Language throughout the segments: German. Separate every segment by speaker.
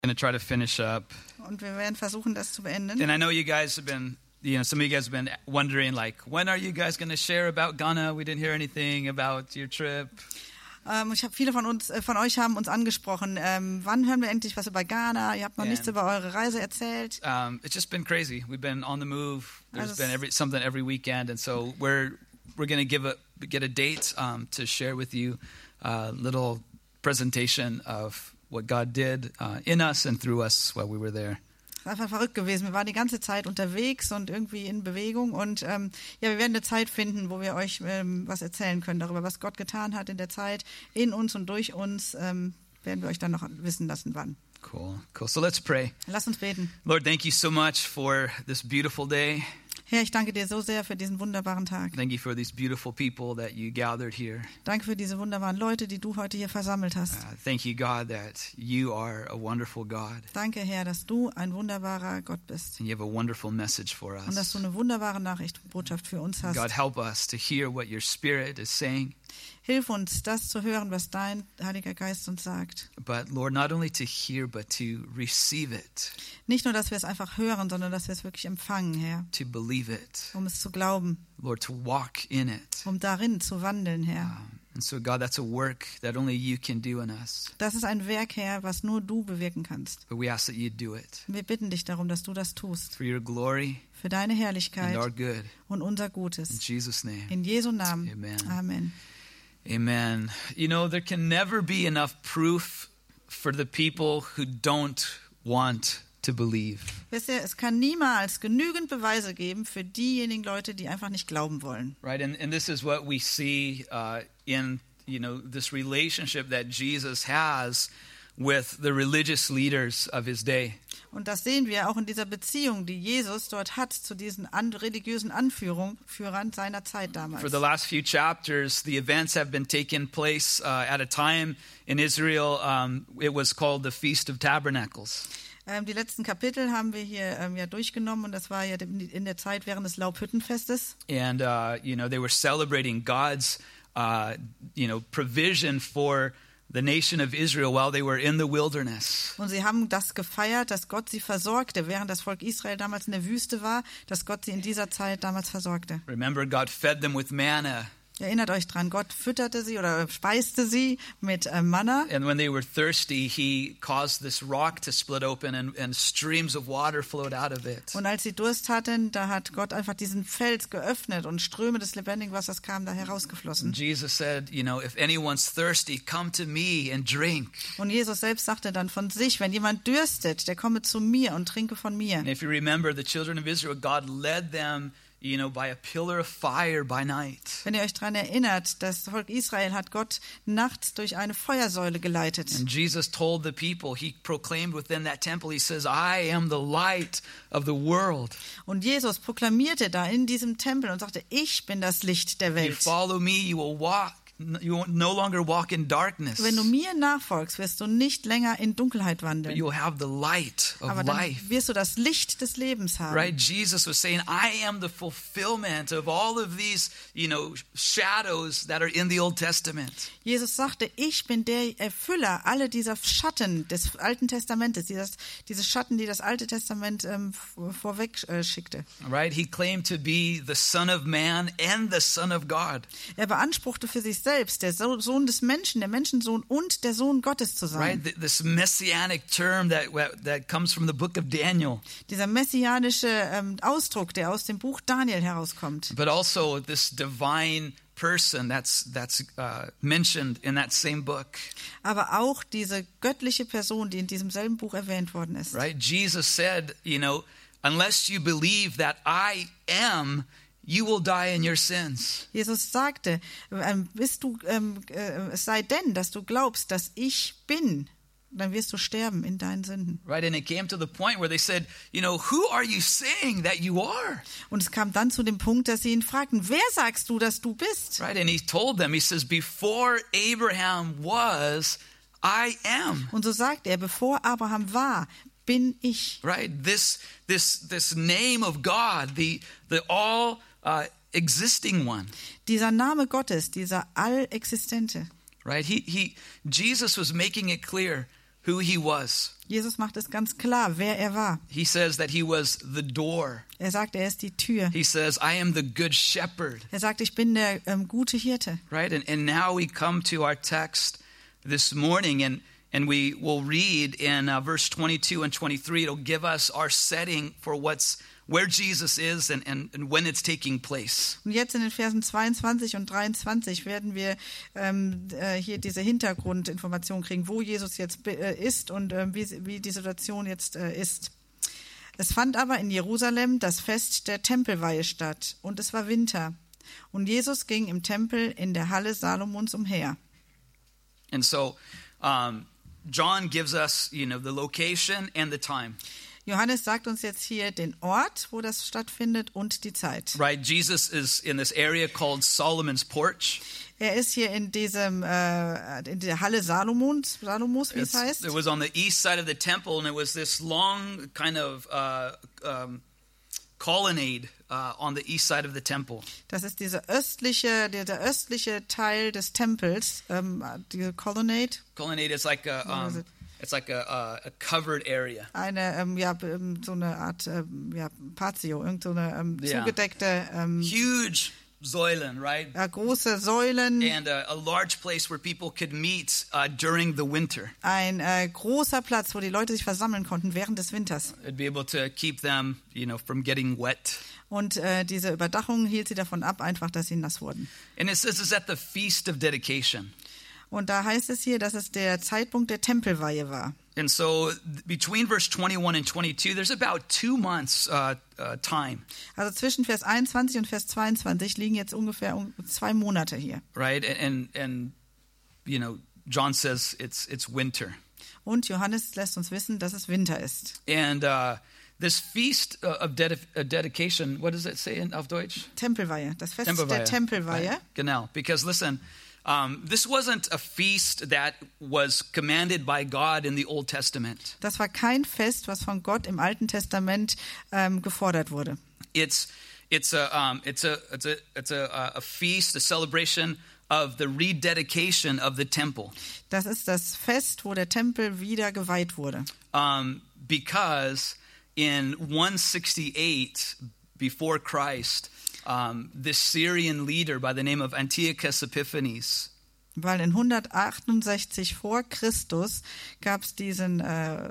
Speaker 1: Going to try to finish up.
Speaker 2: Und wir werden versuchen, das zu beenden.
Speaker 1: And I know you guys have been, some of you guys have been wondering, like, when are you guys going to share about Ghana? We didn't hear anything about your trip.
Speaker 2: Ich habe viele von euch haben uns angesprochen. Wann hören wir endlich was über Ghana? Ihr habt noch nichts über eure Reise erzählt.
Speaker 1: It's just been crazy. We've been on the move. There's been something every weekend, and so we're going to get a date to share with you a little presentation of what God did in us and through us while we were there.
Speaker 2: Es ist einfach verrückt gewesen. Wir waren die ganze Zeit unterwegs und irgendwie in Bewegung. Und wir werden eine Zeit finden, wo wir euch was erzählen können darüber, was Gott getan hat in der Zeit, in uns und durch uns. Werden wir euch dann noch wissen lassen, wann.
Speaker 1: Cool. So let's pray.
Speaker 2: Lass uns beten.
Speaker 1: Lord, thank you so much for this beautiful day.
Speaker 2: Herr, ich danke dir so sehr für diesen wunderbaren Tag.
Speaker 1: Thank you for these beautiful people that you gathered here.
Speaker 2: Danke für diese wunderbaren Leute, die du heute hier versammelt hast.
Speaker 1: Thank you, God, that you are a wonderful God.
Speaker 2: Danke, Herr, dass du ein wunderbarer Gott bist.
Speaker 1: And you have a wonderful message for us.
Speaker 2: Und dass du eine wunderbare Botschaft für uns hast.
Speaker 1: God, help us to hear what your Spirit is saying.
Speaker 2: Hilf uns, das zu hören, was dein Heiliger Geist uns sagt.
Speaker 1: But Lord, not only to hear, but to receive it.
Speaker 2: Nicht nur, dass wir es einfach hören, sondern dass wir es wirklich empfangen, Herr.
Speaker 1: To believe it.
Speaker 2: Um es zu glauben.
Speaker 1: Lord, to walk in it.
Speaker 2: Um darin zu wandeln, Herr.
Speaker 1: And so, God, that's a work that only you can do in us.
Speaker 2: Das ist ein Werk, Herr, was nur du bewirken kannst.
Speaker 1: But we ask that you do it.
Speaker 2: Wir bitten dich darum, dass du das tust.
Speaker 1: For your glory.
Speaker 2: Für deine Herrlichkeit.
Speaker 1: And our good.
Speaker 2: Und unser Gutes.
Speaker 1: In Jesus' name.
Speaker 2: In Jesu Namen.
Speaker 1: Amen.
Speaker 2: Amen.
Speaker 1: Amen. You know, there can never be enough proof for the people who don't want to believe.
Speaker 2: Wisst ihr, es kann niemals genügend Beweise geben für diejenigen Leute, die einfach nicht glauben wollen.
Speaker 1: Right, and this is what we see in, this relationship that Jesus has with the religious leaders of his day.
Speaker 2: Und das sehen wir auch in dieser Beziehung, die Jesus dort hat zu diesen religiösen Anführern seiner Zeit damals.
Speaker 1: For the last few chapters, the events have been taking place at a time in Israel. It was called the Feast of Tabernacles.
Speaker 2: Die letzten Kapitel haben wir hier durchgenommen und das war ja in der Zeit während des Laubhüttenfestes.
Speaker 1: And they were celebrating God's provision for the nation of Israel while they were in the wilderness.
Speaker 2: Und sie haben das gefeiert, dass Gott sie versorgte, während das Volk Israel damals in der Wüste war, dass Gott sie in dieser Zeit damals versorgte.
Speaker 1: Remember, God fed them with manna.
Speaker 2: Erinnert euch dran, Gott fütterte sie oder speiste sie mit Manna.
Speaker 1: And when they were thirsty, he caused this rock to split open and streams of water flowed out of it.
Speaker 2: Und als sie Durst hatten, da hat Gott einfach diesen Fels geöffnet und Ströme des lebendigen Wassers kamen da herausgeflossen.
Speaker 1: And Jesus said, if anyone's thirsty, come to me and drink.
Speaker 2: Und Jesus selbst sagte dann von sich, wenn jemand dürstet, der komme zu mir und trinke von mir.
Speaker 1: And if you remember, the children of Israel, God led them by a pillar of fire by night.
Speaker 2: Wenn ihr euch daran erinnert, das Volk Israel hat Gott nachts durch eine Feuersäule geleitet.
Speaker 1: And Jesus told the people, he proclaimed within that temple, he says, I am the light of the world.
Speaker 2: Und Jesus proklamierte da in diesem Tempel und sagte, ich bin das Licht der Welt.
Speaker 1: You follow me, you will no longer walk in darkness.
Speaker 2: Wenn du mir nachfolgst, wirst du nicht länger in Dunkelheit wandeln.
Speaker 1: But you'll have the light of
Speaker 2: Aber dann
Speaker 1: life.
Speaker 2: wirst du das Licht des Lebens haben.
Speaker 1: Right? Jesus was saying, I am the fulfillment of all of these, shadows that are in the Old Testament.
Speaker 2: Jesus sagte, ich bin der Erfüller aller dieser Schatten des Alten Testamentes, diese Schatten, die das Alte Testament vorweg schickte.
Speaker 1: Right? He claimed to be the Son of Man and the Son of God.
Speaker 2: Er beanspruchte für sich selbst, der Sohn des Menschen, der Menschensohn und der Sohn Gottes zu sein.
Speaker 1: Right? This messianic term that comes from the book of Daniel.
Speaker 2: Dieser messianische Ausdruck, der aus dem Buch Daniel herauskommt.
Speaker 1: But also this divine person that's mentioned in that same book.
Speaker 2: Aber auch diese göttliche Person, die in diesem selben Buch erwähnt worden ist.
Speaker 1: Right? Jesus said, unless you believe that I am, you will die in your sins.
Speaker 2: Jesus sagte, es sei denn, dass du glaubst, dass ich bin, dann wirst du sterben in deinen Sünden.
Speaker 1: Right, and it came to the point where they said, who are you saying that you are?
Speaker 2: Und es kam dann zu dem Punkt, dass sie ihn fragten, wer sagst du, dass du bist?
Speaker 1: Right, and he told them, he says, before Abraham was, I am.
Speaker 2: Und so sagt er, bevor Abraham war, bin ich.
Speaker 1: Right, this name of God, the all existing one.
Speaker 2: Dieser Name Gottes, dieser Allexistente.
Speaker 1: Right, Jesus was making it clear, who he was.
Speaker 2: Jesus macht es ganz klar, wer er war.
Speaker 1: He says that he was the door.
Speaker 2: Er sagt, er ist die Tür.
Speaker 1: He says, I am the good shepherd.
Speaker 2: Er sagt, ich bin der gute Hirte.
Speaker 1: Right? And now we come to our text this morning, and we will read in verse 22 and 23. It'll give us our setting for where Jesus is and when it's taking place.
Speaker 2: Und jetzt in den Versen 22 und 23 werden wir hier diese Hintergrundinformation kriegen, wo Jesus jetzt ist und wie die Situation jetzt ist. Es fand aber in Jerusalem das Fest der Tempelweihe statt, und es war Winter. Und Jesus ging im Tempel in der Halle Salomons umher.
Speaker 1: And so John gives us, the location and the time.
Speaker 2: Johannes sagt uns jetzt hier den Ort, wo das stattfindet, und die Zeit.
Speaker 1: Right, Jesus is in this area called Solomon's Porch.
Speaker 2: Er ist hier in dieser Halle Salomos, wie es heißt.
Speaker 1: It was on the east side of the temple, and it was this long kind of colonnade on the east side of the temple.
Speaker 2: Das ist der östliche Teil des Tempels, diese Colonnade.
Speaker 1: Colonnade is like it's like a covered area.
Speaker 2: So eine Art Patio, irgend so eine zugedeckte
Speaker 1: huge Säulen, right?
Speaker 2: Große Säulen.
Speaker 1: And a large place where people could meet during the winter.
Speaker 2: Ein großer Platz, wo die Leute sich versammeln konnten während des Winters.
Speaker 1: It'd be able to keep them, from getting wet.
Speaker 2: Und diese Überdachung hielt sie davon ab, einfach, dass sie nass wurden.
Speaker 1: And it says it's at the Feast of Dedication.
Speaker 2: Und da heißt es hier, dass es der Zeitpunkt der Tempelweihe war.
Speaker 1: And so between verse 21 and 22, there's about 2 months time.
Speaker 2: Also zwischen Vers 21 und Vers 22 liegen jetzt ungefähr 2 Monate hier.
Speaker 1: Right, and John says it's winter.
Speaker 2: Und Johannes lässt uns wissen, dass es Winter ist.
Speaker 1: And this feast of dedication, what does it say auf Deutsch?
Speaker 2: Tempelweihe, das Fest der Tempelweihe.
Speaker 1: Right. Genau, because listen. This wasn't a feast that was commanded by God in the Old Testament.
Speaker 2: Das war kein Fest, was von Gott im Alten Testament gefordert wurde.
Speaker 1: It's a feast, a celebration of the rededication of the temple.
Speaker 2: Das ist das Fest, wo der Tempel wieder geweiht wurde.
Speaker 1: Because in 168 before Christ, this Syrian leader by the name of Antiochus Epiphanes.
Speaker 2: Weil in 168 vor Christus gab es diesen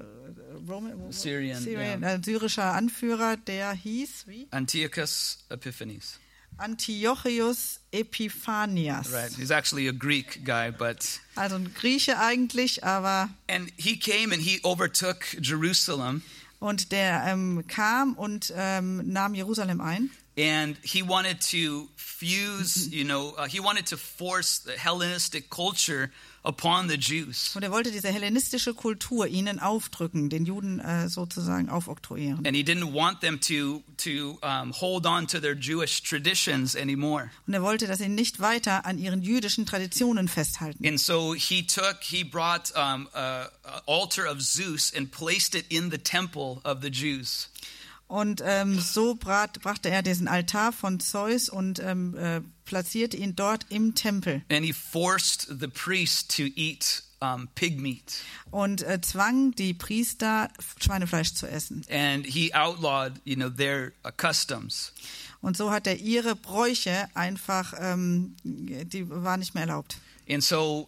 Speaker 2: syrischer Anführer, der hieß wie?
Speaker 1: Antiochus Epiphanes.
Speaker 2: Antiochus Epiphanias.
Speaker 1: Right, he's actually a Greek guy, but
Speaker 2: also ein Grieche eigentlich, aber.
Speaker 1: And he came and he overtook Jerusalem.
Speaker 2: Und der kam und nahm Jerusalem ein.
Speaker 1: And he wanted to fuse, he wanted to force the Hellenistic culture upon the Jews.
Speaker 2: Und er wollte diese hellenistische Kultur ihnen aufdrücken, den Juden sozusagen aufoktroyieren.
Speaker 1: And he didn't want them to hold on to their Jewish traditions anymore.
Speaker 2: Und er wollte, dass sie nicht weiter an ihren jüdischen Traditionen festhalten.
Speaker 1: And so he brought an altar of Zeus and placed it in the temple of the Jews.
Speaker 2: Und so brachte er diesen Altar von Zeus und platzierte ihn dort im Tempel.
Speaker 1: And he forced the priests to eat pig meat.
Speaker 2: Und zwang die Priester, Schweinefleisch zu essen.
Speaker 1: And he outlawed, their customs.
Speaker 2: Und so hat er ihre Bräuche einfach, die waren nicht mehr erlaubt.
Speaker 1: And so,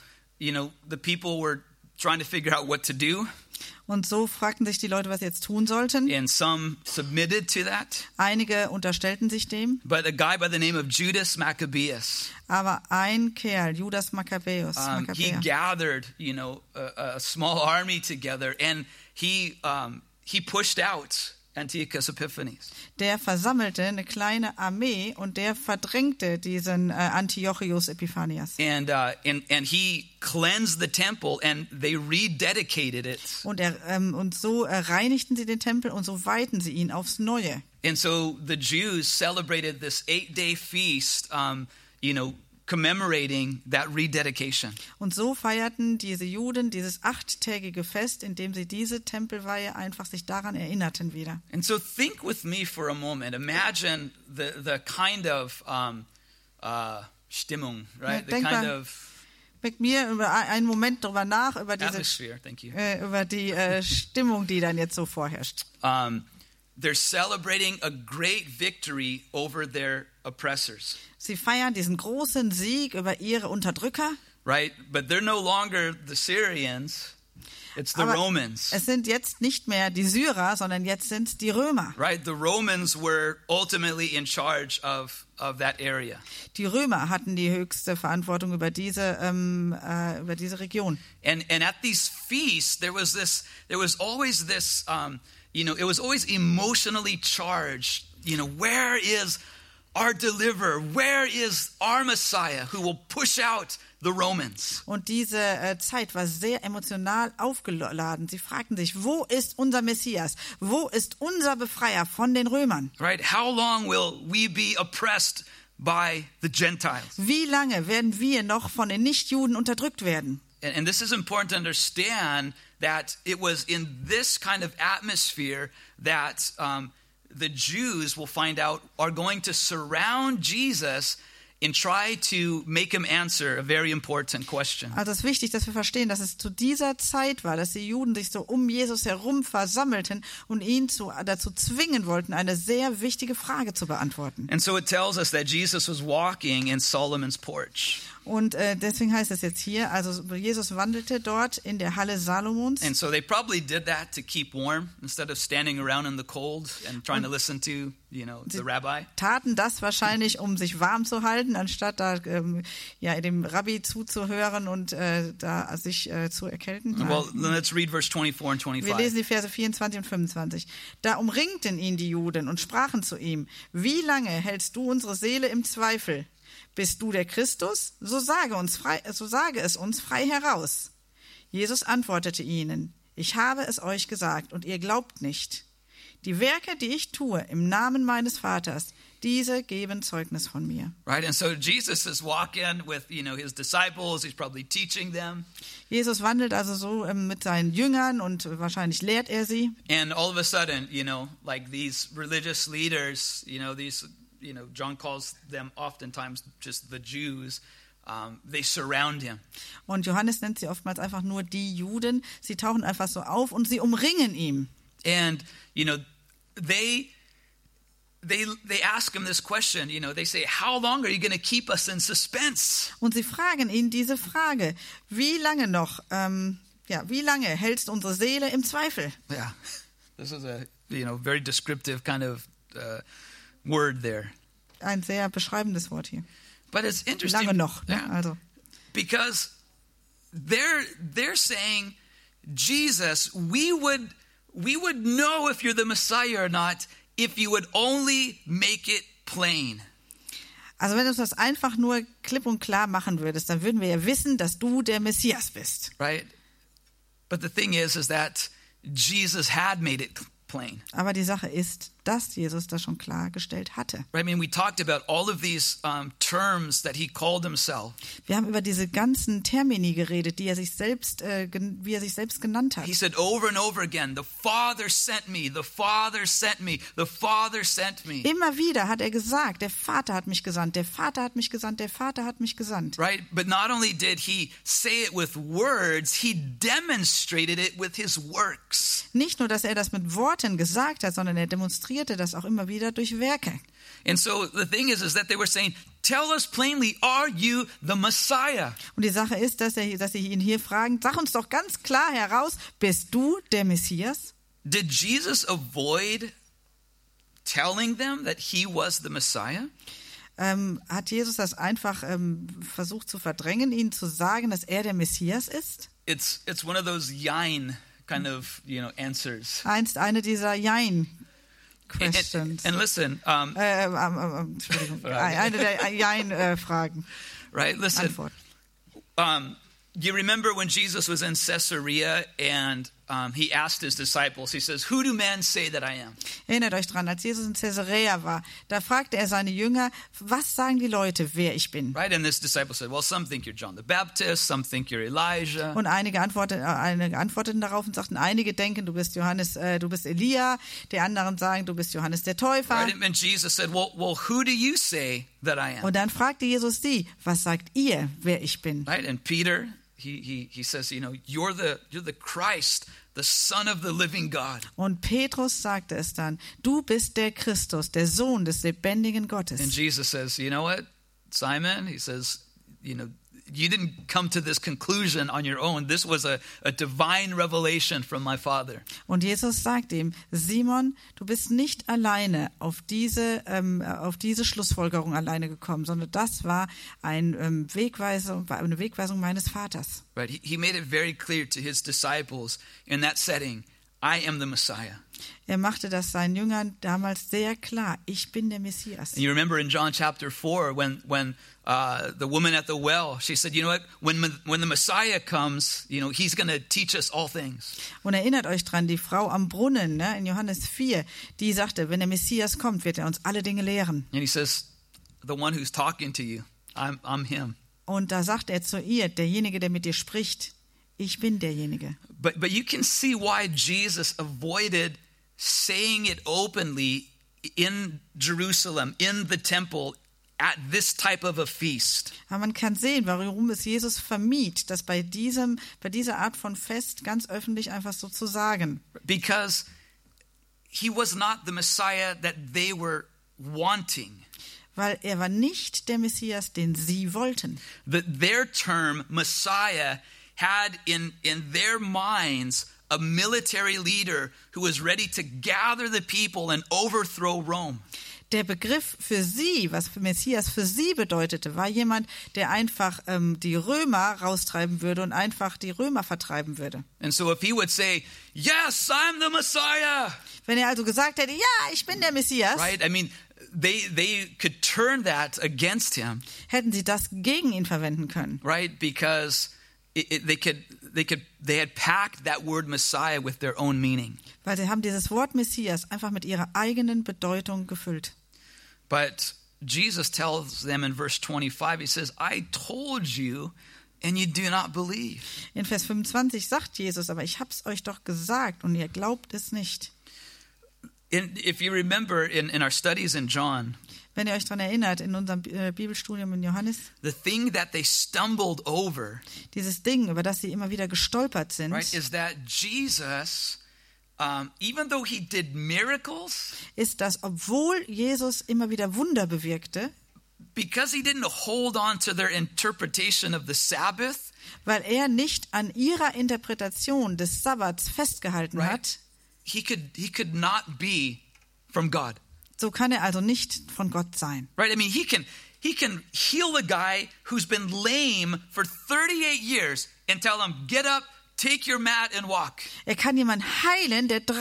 Speaker 1: the people were trying to figure out what to do.
Speaker 2: Und so fragten sich die Leute, was sie jetzt tun sollten.
Speaker 1: And some submitted to that.
Speaker 2: Einige unterstellten sich dem.
Speaker 1: But a guy by the name of Judas Maccabeus.
Speaker 2: Aber ein Kerl, Judas Maccabäus,
Speaker 1: he gathered, a small army together, and he pushed out Antiochus Epiphanes.
Speaker 2: Der versammelte eine kleine Armee und der verdrängte diesen Antiochus Epiphanias.
Speaker 1: And he cleansed the temple and they rededicated it.
Speaker 2: Und so reinigten sie den Tempel und so weihten sie ihn aufs Neue.
Speaker 1: And so the Jews celebrated this 8-day feast, commemorating that rededication.
Speaker 2: Und so feierten diese Juden dieses 8-tägige Fest, in dem sie diese Tempelweihe einfach sich daran erinnerten wieder.
Speaker 1: And so think with me for a moment. Imagine the kind of Stimmung, right?
Speaker 2: Denk mir über einen Moment drüber nach, über diese
Speaker 1: Atmosphere, thank you.
Speaker 2: über die Stimmung, die dann jetzt so vorherrscht.
Speaker 1: They're celebrating a great victory over their oppressors.
Speaker 2: Sie feiern diesen großen Sieg über ihre Unterdrücker.
Speaker 1: Right? But they're no longer the Syrians. It's the
Speaker 2: Aber
Speaker 1: Romans.
Speaker 2: es sind jetzt nicht mehr die Syrer, sondern jetzt sind es die Römer.
Speaker 1: Right? The Romans were ultimately in charge of that area.
Speaker 2: Die Römer hatten die höchste Verantwortung über diese Region.
Speaker 1: And at these feasts, there was always this, it was always emotionally charged. Where is our deliverer? Where is our Messiah who will push out the Romans?
Speaker 2: Und diese Zeit war sehr emotional aufgeladen. Sie fragten sich, wo ist unser Messias? Wo ist unser Befreier von den Römern?
Speaker 1: Right? How long will we be oppressed by the Gentiles?
Speaker 2: Wie lange werden wir noch von den Nichtjuden unterdrückt werden?
Speaker 1: And this is important to understand that it was in this kind of atmosphere that the Jews will find out are going to surround Jesus and try to make him answer a very important question.
Speaker 2: Also es ist wichtig, dass wir verstehen, dass es zu dieser Zeit war, dass die Juden sich so um Jesus herum versammelten und ihn dazu zwingen wollten, eine sehr wichtige Frage zu beantworten.
Speaker 1: And so it tells us that Jesus was walking in Solomon's porch.
Speaker 2: Und deswegen heißt es jetzt hier, also Jesus wandelte dort in der Halle Salomons.
Speaker 1: And so they probably did that to keep warm instead of standing around in the cold and trying to listen to, the rabbi.
Speaker 2: Taten das wahrscheinlich, um sich warm zu halten, anstatt da dem Rabbi zuzuhören und da sich zu erkälten.
Speaker 1: Well, let's read verse 24 and 25.
Speaker 2: Wir lesen die Verse 24 und 25. Da umringten ihn die Juden und sprachen zu ihm: Wie lange hältst du unsere Seele im Zweifel? Bist du der Christus? So sage es uns frei heraus. Jesus antwortete ihnen: Ich habe es euch gesagt und ihr glaubt nicht. Die Werke, die ich tue im Namen meines Vaters, diese geben Zeugnis von mir.
Speaker 1: Right, and so Jesus is walking with, his disciples. He's probably teaching them.
Speaker 2: Jesus wandelt also so mit seinen Jüngern und wahrscheinlich lehrt er sie.
Speaker 1: And all of a sudden, like these religious leaders, John calls them oftentimes just the Jews. They surround him.
Speaker 2: Und Johannes nennt sie oftmals einfach nur die Juden. Sie tauchen einfach so auf und sie umringen ihn.
Speaker 1: And they ask him this question. They say, "How long are you going to keep us in suspense?"
Speaker 2: Und sie fragen ihn diese Frage: Wie lange noch? Wie lange hältst du unsere Seele im Zweifel?
Speaker 1: Yeah, this is a very descriptive kind of word there.
Speaker 2: Ein sehr beschreibendes Wort hier.
Speaker 1: But it's interesting.
Speaker 2: Lange noch.
Speaker 1: Yeah.
Speaker 2: Also.
Speaker 1: Because they're saying, Jesus, we would know if you're the Messiah or not if you would only make it plain.
Speaker 2: Also wenn du das einfach nur klipp und klar machen würdest, dann würden wir ja wissen, dass du der Messias bist.
Speaker 1: Right? But the thing is that Jesus had made it plain.
Speaker 2: Aber die Sache ist, dass Jesus das schon klargestellt hatte.
Speaker 1: Right? I mean, we talked about all of these terms that he called himself.
Speaker 2: Wir haben über diese ganzen Termini geredet, wie er sich selbst genannt hat.
Speaker 1: He said over and over again, the Father sent me, the Father sent me, the Father sent me.
Speaker 2: Immer wieder hat er gesagt, der Vater hat mich gesandt, der Vater hat mich gesandt, der Vater hat mich gesandt.
Speaker 1: Right? But not only did he say it with words, he demonstrated it with his works.
Speaker 2: Nicht nur, dass er das mit Worten gesagt hat, sondern er demonstrierte das auch immer wieder durch Werke.
Speaker 1: And so the thing is that they were saying, tell us plainly, are you the Messiah?
Speaker 2: Und die Sache ist, dass sie ihn hier fragen, sag uns doch ganz klar heraus, bist du der Messias?
Speaker 1: Did Jesus avoid telling them that he was the Messiah?
Speaker 2: Hat Jesus das einfach versucht zu verdrängen, ihnen zu sagen, dass er der Messias ist?
Speaker 1: It's one of those Yain kind of, answers.
Speaker 2: Eine dieser Questions.
Speaker 1: And listen,
Speaker 2: Entschuldigung, eine der Jein-Fragen.
Speaker 1: Right, listen.
Speaker 2: Antwort.
Speaker 1: You remember when Jesus was in Caesarea and he asked his disciples, he says, "Who do men say that I am?"
Speaker 2: Erinnert euch dran, als Jesus in Caesarea war, da fragte er seine Jünger, was sagen die Leute, wer ich bin?
Speaker 1: Right? And this disciple said, well, some think you're John the Baptist, some think you're Elijah.
Speaker 2: Und einige antworteten darauf und sagten, einige denken, du bist Elia, die anderen sagen, du bist Johannes der Täufer.
Speaker 1: Right? And Jesus said, well, who do you say that I am?
Speaker 2: Und dann fragte Jesus sie, was sagt ihr, wer ich bin?
Speaker 1: Right? And Peter, he says, you're the Christ, the Son of the living God.
Speaker 2: Und Petrus sagte es dann, du bist der Christus, der Sohn des lebendigen Gottes.
Speaker 1: And Jesus says, you know what, Simon? He says, you didn't come to this conclusion on your own. This was a divine revelation from my Father.
Speaker 2: Und Jesus sagt ihm, Simon, du bist nicht alleine auf diese Schlussfolgerung alleine gekommen, sondern das war eine Wegweisung meines Vaters.
Speaker 1: Right? He made it very clear to his disciples in that setting, I am the Messiah.
Speaker 2: Er machte das seinen Jüngern damals sehr klar. Ich bin der Messias.
Speaker 1: And you remember in John chapter 4 when the woman at the well, she said, you know what, when the Messiah comes, he's going to teach us all things.
Speaker 2: Und erinnert euch dran, die Frau am Brunnen, ne, in Johannes 4, die sagte, wenn der Messias kommt, wird er uns alle Dinge lehren.
Speaker 1: And he says, the one who's talking to you, I'm him.
Speaker 2: Und da sagt er zu ihr, derjenige, der mit dir spricht, ich bin derjenige.
Speaker 1: But you can see why Jesus avoided saying it openly in Jerusalem, in the temple, at this type of a feast.
Speaker 2: Aber man kann sehen, warum es Jesus vermied, das bei dieser Art von Fest ganz öffentlich einfach so zu sagen.
Speaker 1: Because he was not the Messiah that they were wanting.
Speaker 2: Weil er war nicht der Messias, den sie wollten.
Speaker 1: Their term Messiah had in their minds a military leader who was ready to gather the people and overthrow Rome.
Speaker 2: Der Begriff für sie, was für Messias für sie bedeutete, war jemand, der einfach die Römer raustreiben würde und einfach die Römer vertreiben würde.
Speaker 1: And so if he would say, yes, I'm the Messiah.
Speaker 2: Wenn er also gesagt hätte, ja, ich bin der Messias.
Speaker 1: Right? I mean, they could turn that against him.
Speaker 2: Hätten sie das gegen ihn verwenden können.
Speaker 1: Right? Because they had packed that word Messiah with their own meaning.
Speaker 2: Weil sie haben dieses Wort Messias einfach mit ihrer eigenen Bedeutung gefüllt.
Speaker 1: But Jesus tells them in verse 25, he says, I told you and you do not believe.
Speaker 2: In Vers 25 sagt Jesus, aber ich hab's euch doch gesagt und ihr glaubt es nicht.
Speaker 1: If you remember in our studies in John,
Speaker 2: wenn ihr euch daran erinnert, in unserem Bibelstudium in Johannes,
Speaker 1: the thing that they stumbled over,
Speaker 2: dieses Ding, über das sie immer wieder gestolpert sind,
Speaker 1: right, is that Jesus, even though he did miracles,
Speaker 2: ist, dass obwohl Jesus immer wieder Wunder bewirkte,
Speaker 1: because he didn't hold on to their interpretation of the Sabbath,
Speaker 2: weil er nicht an ihrer Interpretation des Sabbats festgehalten hat,
Speaker 1: he could not be from God.
Speaker 2: So kann er also nicht von Gott sein.
Speaker 1: Right? I mean, he can heal a guy who's been lame for 38 years and tell him, get up, take your mat and walk.
Speaker 2: Er kann jemanden heilen, der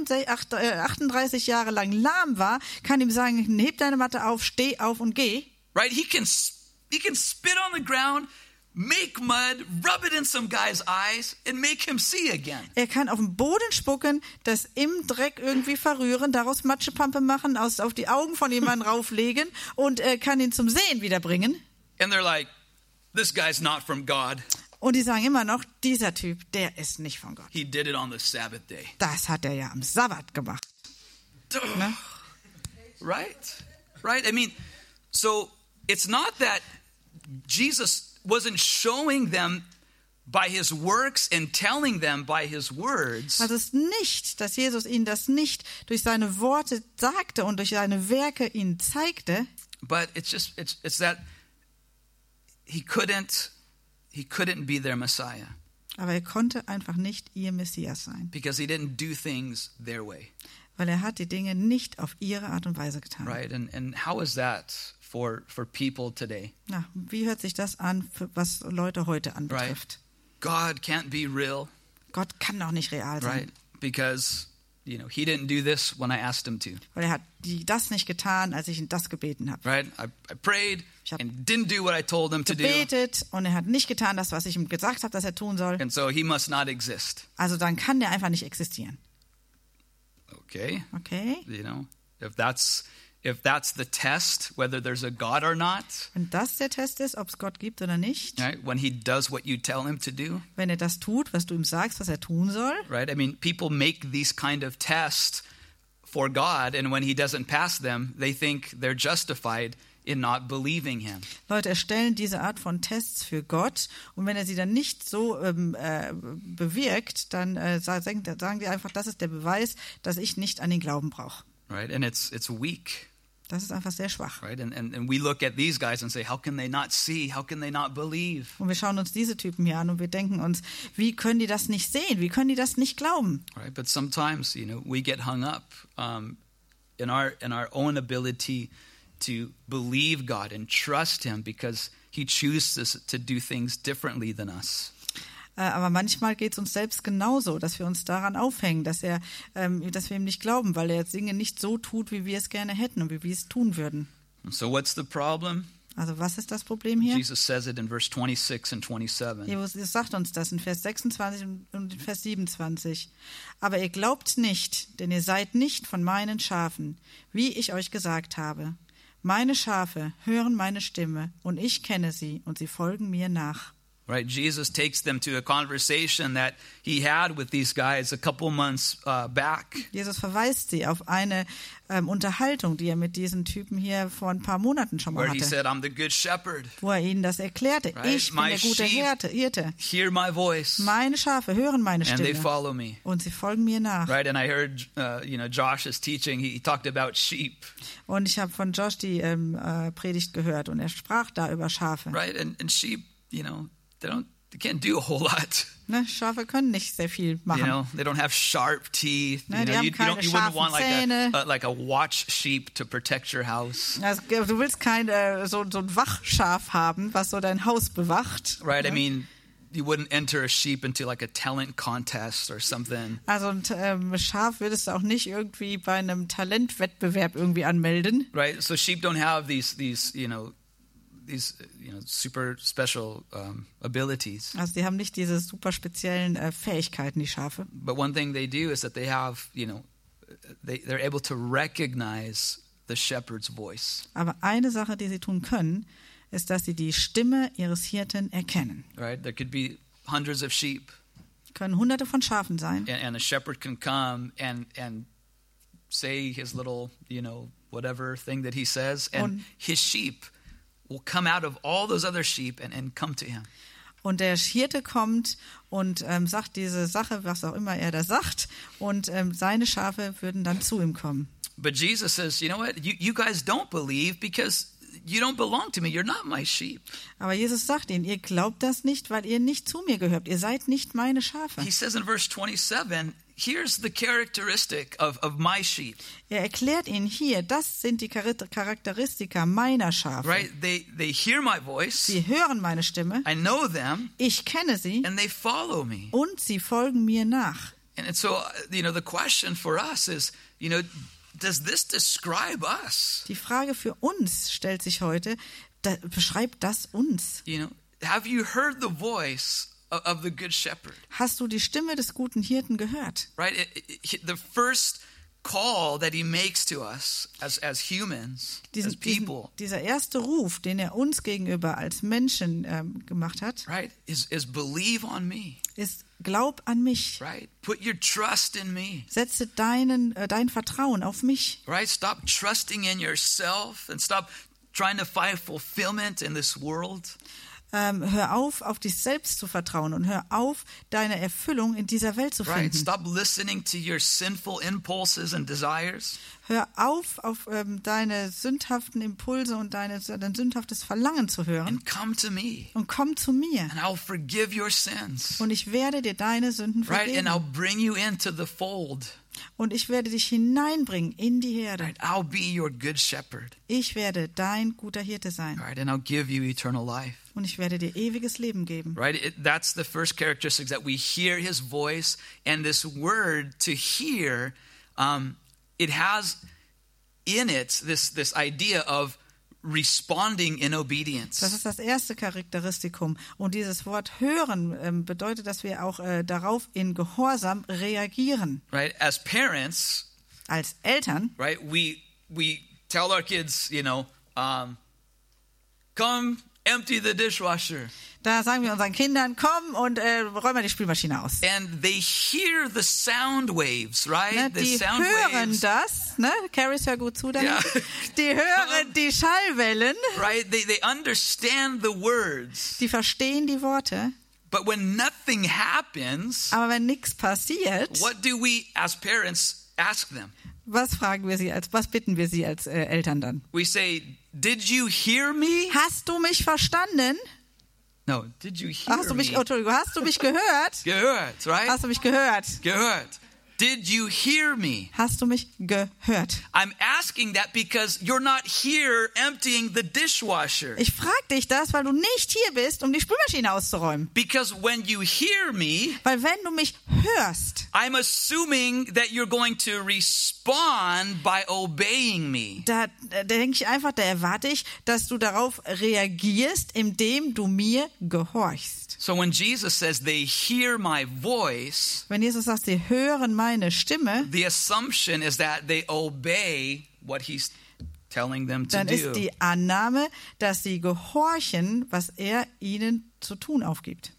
Speaker 2: 38 Jahre lang lahm war, kann ihm sagen, heb deine Matte auf, steh auf und geh.
Speaker 1: Right? He can spit on the ground, make mud, rub it in some guy's eyes and make him see again.
Speaker 2: Er kann auf den Boden spucken, das im Dreck irgendwie verrühren, daraus Matschepampe machen, auf die Augen von jemandem rauflegen und kann ihn zum Sehen wiederbringen.
Speaker 1: And they're like, this guy's not from God.
Speaker 2: Und die sagen immer noch, dieser Typ, der ist nicht von Gott.
Speaker 1: He did it on the Sabbath day.
Speaker 2: Das hat er ja am Sabbat gemacht. Ne?
Speaker 1: Right? I mean, so it's not that Jesus wasn't showing them by his works and telling them by his words.
Speaker 2: Also es ist nicht, dass Jesus ihnen das nicht durch seine Worte sagte und durch seine Werke ihnen zeigte.
Speaker 1: But it's that he couldn't be their Messiah.
Speaker 2: Aber er konnte einfach nicht ihr Messias sein.
Speaker 1: Because he didn't do things their way.
Speaker 2: Weil er hat die Dinge nicht auf ihre Art und Weise getan.
Speaker 1: Right? And how is that for people today?
Speaker 2: Na, wie hört sich das an, was Leute heute anbetrifft?
Speaker 1: Right? God can't be real.
Speaker 2: Gott kann doch nicht real sein.
Speaker 1: Right? Because he didn't do this when I asked him to.
Speaker 2: Weil er hat das nicht getan, als ich ihn das gebeten habe.
Speaker 1: Right? I prayed and didn't do what I told him to do.
Speaker 2: Gebetet und er hat nicht getan, das, was ich ihm gesagt habe, dass er tun soll.
Speaker 1: And so he must not exist.
Speaker 2: Also dann kann der einfach nicht existieren.
Speaker 1: Okay.
Speaker 2: Okay.
Speaker 1: If that's the test, whether there's a God or not.
Speaker 2: Wenn das der Test ist, ob es Gott gibt oder nicht.
Speaker 1: Right? When he does what you tell him to do.
Speaker 2: Wenn er das tut, was du ihm sagst, was er tun soll.
Speaker 1: Right? I mean, people make these kind of tests for God, and when he doesn't pass them, they think they're justified in not believing him.
Speaker 2: Leute erstellen diese Art von Tests für Gott und wenn er sie dann nicht so bewirkt, dann sagen die einfach, das ist der Beweis, dass ich nicht an den Glauben brauche.
Speaker 1: Right? And it's weak.
Speaker 2: Das ist einfach sehr schwach.
Speaker 1: Right? And we look at these guys and say, how can they not see? How can they not believe?
Speaker 2: Und wir schauen uns diese Typen hier an und wir denken uns, wie können die das nicht sehen? Wie können die das nicht glauben?
Speaker 1: Right? But sometimes, we get hung up in our own ability to believe God and trust him because he chooses to do things differently than us.
Speaker 2: Aber manchmal geht es uns selbst genauso, dass wir uns daran aufhängen, dass wir ihm nicht glauben, weil er Dinge nicht so tut, wie wir es gerne hätten und wie wir es tun würden.
Speaker 1: So what's the problem?
Speaker 2: Also was ist das Problem hier?
Speaker 1: Jesus says it in verse 26 and 27.
Speaker 2: Jesus sagt uns das in Vers 26 und in Vers 27. Aber ihr glaubt nicht, denn ihr seid nicht von meinen Schafen, wie ich euch gesagt habe. Meine Schafe hören meine Stimme und ich kenne sie und sie folgen mir nach.
Speaker 1: Right, Jesus takes them to a conversation that he had with these guys a couple months back.
Speaker 2: Jesus verweist sie auf eine Unterhaltung, die er mit diesen Typen hier vor ein paar Monaten schon mal
Speaker 1: hatte. Where he said, I'm the good shepherd.
Speaker 2: Wo er ihnen das erklärte. Right? Ich bin der gute Hirte.
Speaker 1: Hear my voice.
Speaker 2: Meine Schafe hören meine Stimme.
Speaker 1: And they follow me.
Speaker 2: Und sie folgen mir nach.
Speaker 1: Right, and I heard, Josh's teaching. He talked about sheep.
Speaker 2: Und ich habe von Josh die Predigt gehört und er sprach da über Schafe.
Speaker 1: Right, and sheep, they can't do a whole lot.
Speaker 2: Ne, Schafe können nicht sehr viel machen.
Speaker 1: They don't have sharp teeth.
Speaker 2: Ne, die haben keine scharfen
Speaker 1: wouldn't want
Speaker 2: Zähne.
Speaker 1: like a watch sheep to protect your house.
Speaker 2: Also, du willst kein so ein Wachschaf haben, was so dein Haus bewacht.
Speaker 1: Right,
Speaker 2: ne?
Speaker 1: I mean, you wouldn't enter a sheep into like a talent contest or something.
Speaker 2: Also ein Schaf würdest du auch nicht irgendwie bei einem Talentwettbewerb irgendwie anmelden.
Speaker 1: Right, so sheep don't have these super special abilities.
Speaker 2: Also die haben nicht diese super speziellen Fähigkeiten, die Schafe.
Speaker 1: But one thing they do is that they have, they're able to recognize the shepherd's voice.
Speaker 2: Aber eine Sache, die sie tun können, ist, dass sie die Stimme ihres Hirten erkennen.
Speaker 1: Right, there could be hundreds of sheep.
Speaker 2: Können hunderte von Schafen sein.
Speaker 1: And the shepherd can come and say his little, whatever thing that he says, and his sheep will come out of all those other sheep and come to him.
Speaker 2: Und der Hirte kommt und sagt diese Sache, was auch immer er da sagt, und seine Schafe würden dann zu ihm kommen.
Speaker 1: But Jesus says, you know what? You guys don't believe because you don't belong to me. You're not my sheep.
Speaker 2: Aber Jesus sagt ihnen, ihr glaubt das nicht, weil ihr nicht zu mir gehört. Ihr seid nicht meine Schafe.
Speaker 1: He says in verse 27, here's the characteristic of my sheep.
Speaker 2: Er erklärt ihnen hier, das sind die Charakteristika meiner Schafe.
Speaker 1: Right? They hear my voice.
Speaker 2: Sie hören meine Stimme.
Speaker 1: I know them.
Speaker 2: Ich kenne sie.
Speaker 1: And they follow me.
Speaker 2: Und sie folgen mir nach.
Speaker 1: And so, the question for us is, does this describe us?
Speaker 2: Die Frage für uns stellt sich heute, beschreibt das uns?
Speaker 1: Have you heard the voice of the good shepherd?
Speaker 2: Hast du die Stimme des guten Hirten gehört?
Speaker 1: Right? The first call that he makes to us as humans, as people.
Speaker 2: Dieser erste Ruf, den er uns gegenüber als Menschen gemacht hat,
Speaker 1: right, is believe on me.
Speaker 2: Ist glaub an mich.
Speaker 1: Right? Put your trust in me.
Speaker 2: Setze dein Vertrauen auf mich.
Speaker 1: Right? Stop trusting in yourself and stop trying to find fulfillment in this world.
Speaker 2: Hör auf dich selbst zu vertrauen und hör auf, deine Erfüllung in dieser Welt zu finden.
Speaker 1: Right? Stop listening to your sinful impulses and desires.
Speaker 2: Hör auf deine sündhaften Impulse und dein sündhaftes Verlangen zu hören.
Speaker 1: And come to me.
Speaker 2: Und komm zu mir.
Speaker 1: And I'll forgive your sins.
Speaker 2: Und ich werde dir deine Sünden vergeben.
Speaker 1: Right? And I'll bring you into the fold.
Speaker 2: Und ich werde dich hineinbringen in die Herde.
Speaker 1: Right? I'll be your good shepherd.
Speaker 2: Ich werde dein guter Hirte sein.
Speaker 1: Right? And I'll give you eternal life.
Speaker 2: Und ich werde dir ewiges Leben geben.
Speaker 1: Right? That's the first characteristic, that we hear his voice, and this word to hear it has in it this idea of responding in obedience.
Speaker 2: Das ist das erste Charakteristikum. Und dieses Wort hören bedeutet, dass wir auch darauf in Gehorsam reagieren.
Speaker 1: Right? As parents,
Speaker 2: als Eltern,
Speaker 1: right? We tell our kids, come empty the dishwasher.
Speaker 2: Da sagen wir unseren Kindern, komm und räum mal die Spülmaschine aus.
Speaker 1: And they hear the sound waves, right?
Speaker 2: Ne, die hören das, ne? Carries, hör gut zu, yeah. Die hören die Schallwellen.
Speaker 1: Right? They understand the words.
Speaker 2: Die verstehen die Worte.
Speaker 1: But when nothing happens,
Speaker 2: aber wenn nichts passiert,
Speaker 1: what do we as parents ask them?
Speaker 2: Was bitten wir sie als Eltern dann?
Speaker 1: We say, did you hear me?
Speaker 2: Hast du mich verstanden?
Speaker 1: No, did you hear me?
Speaker 2: Entschuldigung, hast du mich gehört?
Speaker 1: Gehört, right?
Speaker 2: Hast du mich gehört?
Speaker 1: Gehört. Did you hear me?
Speaker 2: Hast du mich gehört?
Speaker 1: I'm asking that because you're not here emptying the dishwasher.
Speaker 2: Ich frage dich das, weil du nicht hier bist, um die Spülmaschine auszuräumen.
Speaker 1: Because when you hear me,
Speaker 2: weil wenn du mich hörst,
Speaker 1: I'm assuming that you're going to respond by obeying me.
Speaker 2: Da denke ich einfach, da erwarte ich, dass du darauf reagierst, indem du mir gehorchst.
Speaker 1: So when Jesus says they hear my voice,
Speaker 2: wenn Jesus sagt, sie hören meine Stimme,
Speaker 1: the assumption is that they obey what he's telling them to do.
Speaker 2: Dann ist die Annahme, dass sie gehorchen, was er ihnen zu tun aufgibt.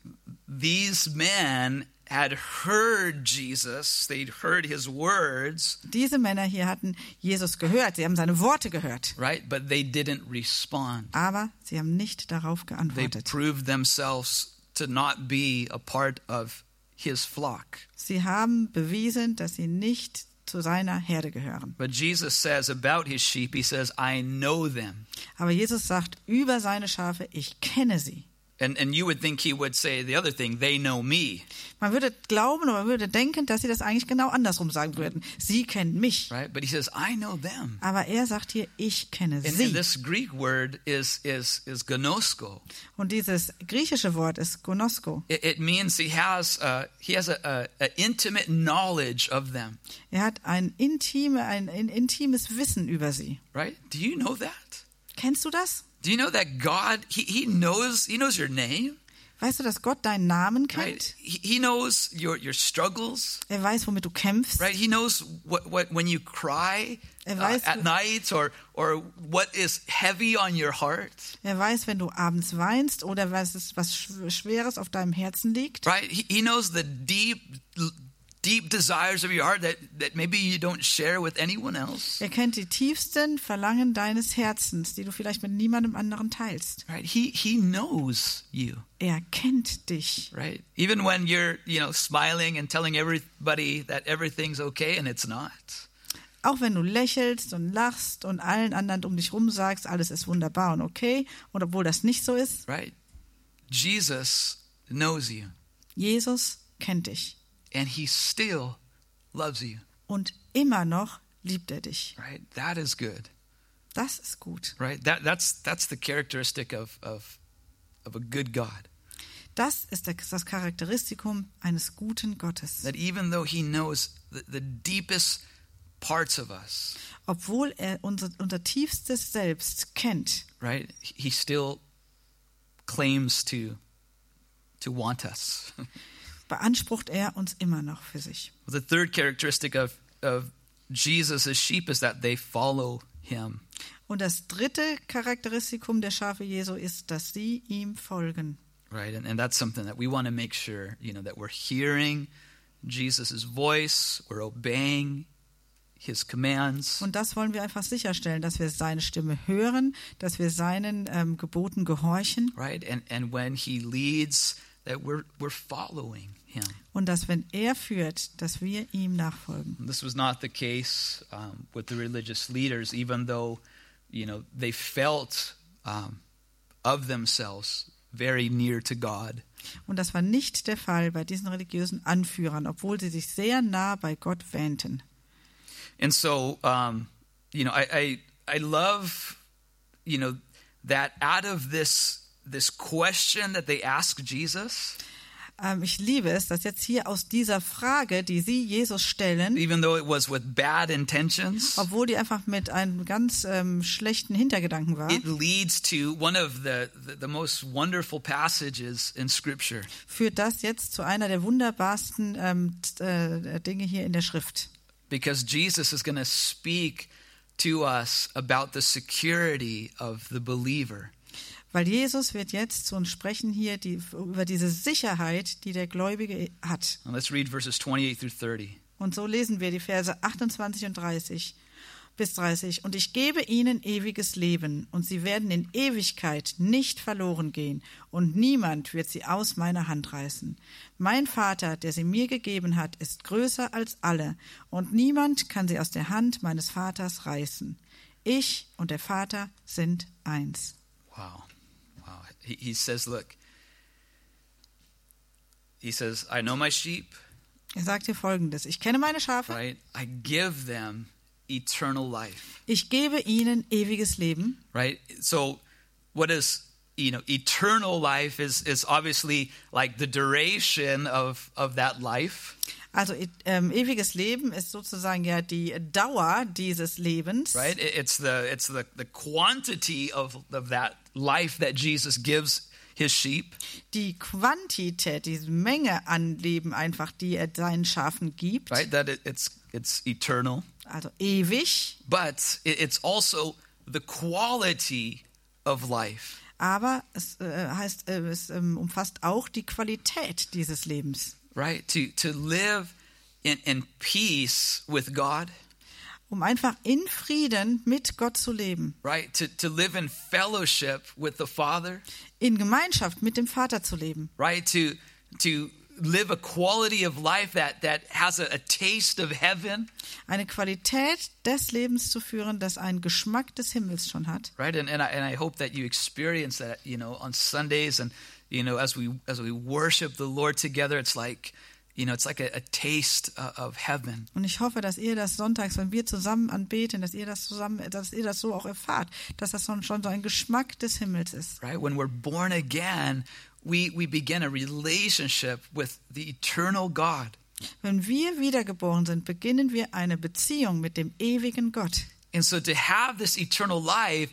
Speaker 1: These men had heard Jesus, they'd heard his words.
Speaker 2: Diese Männer hier hatten Jesus gehört, sie haben seine Worte gehört.
Speaker 1: Right, but they didn't respond.
Speaker 2: Aber sie haben nicht darauf geantwortet.
Speaker 1: They proved themselves to not be a part of his flock.
Speaker 2: Sie haben bewiesen, dass sie nicht zu seiner Herde gehören.
Speaker 1: But Jesus says about his sheep, he says, I know them.
Speaker 2: Aber Jesus sagt über seine Schafe, ich kenne sie.
Speaker 1: And you would think he would say the other thing, they know me.
Speaker 2: Man würde glauben oder man würde denken, dass sie das eigentlich genau andersrum sagen würden. Sie kennen mich.
Speaker 1: Right? But he says, I know them.
Speaker 2: Aber er sagt hier, ich kenne sie.
Speaker 1: And this Greek word is gnosko.
Speaker 2: Und dieses griechische Wort ist gnosko.
Speaker 1: It means he has a intimate knowledge of them.
Speaker 2: Er hat ein intimes Wissen über sie.
Speaker 1: Right? Do you know that?
Speaker 2: Kennst du das?
Speaker 1: Do you know that God, he knows your name?
Speaker 2: Weißt du, dass Gott deinen Namen kennt?
Speaker 1: Right. He knows your struggles.
Speaker 2: Er weiß, womit du kämpfst.
Speaker 1: Right. He knows what when you cry at night or what is heavy on your heart.
Speaker 2: Er weiß, wenn du abends weinst oder was Schweres auf deinem Herzen liegt.
Speaker 1: Right. He knows the deep desires of your heart that maybe you don't share with anyone else.
Speaker 2: Er kennt die tiefsten Verlangen deines Herzens, die du vielleicht mit niemandem anderen teilst.
Speaker 1: Right? He knows you.
Speaker 2: Er kennt dich.
Speaker 1: Right? Even when you're, smiling and telling everybody that everything's okay and it's not.
Speaker 2: Auch wenn du lächelst und lachst und allen anderen um dich rum sagst, alles ist wunderbar und okay, und obwohl das nicht so ist.
Speaker 1: Right? Jesus knows you.
Speaker 2: Jesus kennt dich.
Speaker 1: And he still loves you.
Speaker 2: Und immer noch liebt er dich.
Speaker 1: Right? That is good.
Speaker 2: Das ist gut.
Speaker 1: Right? That's the characteristic of a good God.
Speaker 2: Das ist das Charakteristikum eines guten Gottes.
Speaker 1: That even though he knows the deepest parts of us.
Speaker 2: Obwohl er unser tiefstes Selbst kennt.
Speaker 1: Right? He still claims to want us.
Speaker 2: Beansprucht er uns immer noch für sich.
Speaker 1: The third characteristic of Jesus' sheep is that they follow him.
Speaker 2: Und das dritte Charakteristikum der Schafe Jesu ist, dass sie ihm folgen.
Speaker 1: Right, and that's something that we want to make sure, that we're hearing Jesus' voice, we're obeying his commands.
Speaker 2: Und das wollen wir einfach sicherstellen, dass wir seine Stimme hören, dass wir seinen Geboten gehorchen.
Speaker 1: Right, and when he leads, that we're following him.
Speaker 2: Und dass wenn er führt, dass wir ihm nachfolgen.
Speaker 1: This was not the case with the religious leaders, even though, they felt of themselves very near to God.
Speaker 2: Und das war nicht der Fall bei diesen religiösen Anführern, obwohl sie sich sehr nah bei Gott wähnten.
Speaker 1: And so, I love, that out of this question that they ask Jesus.
Speaker 2: Ich liebe es, dass jetzt hier aus dieser Frage, die sie Jesus stellen,
Speaker 1: even though it was with bad intentions,
Speaker 2: obwohl die einfach mit einem ganz schlechten Hintergedanken war,
Speaker 1: it leads to one of the most wonderful passages in Scripture.
Speaker 2: führt das jetzt zu einer der wunderbarsten Dinge hier in der Schrift.
Speaker 1: Because Jesus is going to speak to us about the security of the believer.
Speaker 2: Weil Jesus wird jetzt zu uns sprechen hier über diese Sicherheit, die der Gläubige hat.
Speaker 1: And let's read verses 28 through 30.
Speaker 2: Und so lesen wir die Verse 28 und 30 bis 30. Und ich gebe ihnen ewiges Leben, und sie werden in Ewigkeit nicht verloren gehen, und niemand wird sie aus meiner Hand reißen. Mein Vater, der sie mir gegeben hat, ist größer als alle, und niemand kann sie aus der Hand meines Vaters reißen. Ich und der Vater sind eins.
Speaker 1: Wow. He says, look, he says, I know my sheep,
Speaker 2: Er sagt hier Folgendes: Ich kenne meine Schafe,
Speaker 1: right? I give them eternal life,
Speaker 2: ich gebe ihnen ewiges Leben.
Speaker 1: right? So what is, eternal life is obviously like the duration of that life.
Speaker 2: Also ewiges Leben ist sozusagen ja die Dauer dieses Lebens.
Speaker 1: Right? It's the quantity of that life that Jesus gives his sheep.
Speaker 2: Die Quantität, diese Menge an Leben einfach, die er seinen Schafen gibt.
Speaker 1: Right? That it's eternal.
Speaker 2: Also ewig.
Speaker 1: But it's also the quality of life.
Speaker 2: Aber es es umfasst auch die Qualität dieses Lebens.
Speaker 1: Right? To live in peace with God.
Speaker 2: Um einfach in Frieden mit Gott zu leben.
Speaker 1: Right? To live in fellowship with the Father.
Speaker 2: In Gemeinschaft mit dem Vater zu leben.
Speaker 1: Right? To live a quality of life that has a taste of heaven.
Speaker 2: Eine Qualität des Lebens zu führen, das einen Geschmack des Himmels schon hat.
Speaker 1: Right? And I hope that you experience that, on Sundays and as we worship the Lord together, it's like a taste of heaven.
Speaker 2: Und ich hoffe, dass ihr das sonntags, wenn wir zusammen anbeten, dass ihr das so auch erfahrt, dass das schon so ein Geschmack des Himmels ist.
Speaker 1: Right? When we're born again, we begin a relationship with the eternal God.
Speaker 2: Wenn wir wiedergeboren sind, beginnen wir eine Beziehung mit dem ewigen Gott.
Speaker 1: And so to have this eternal life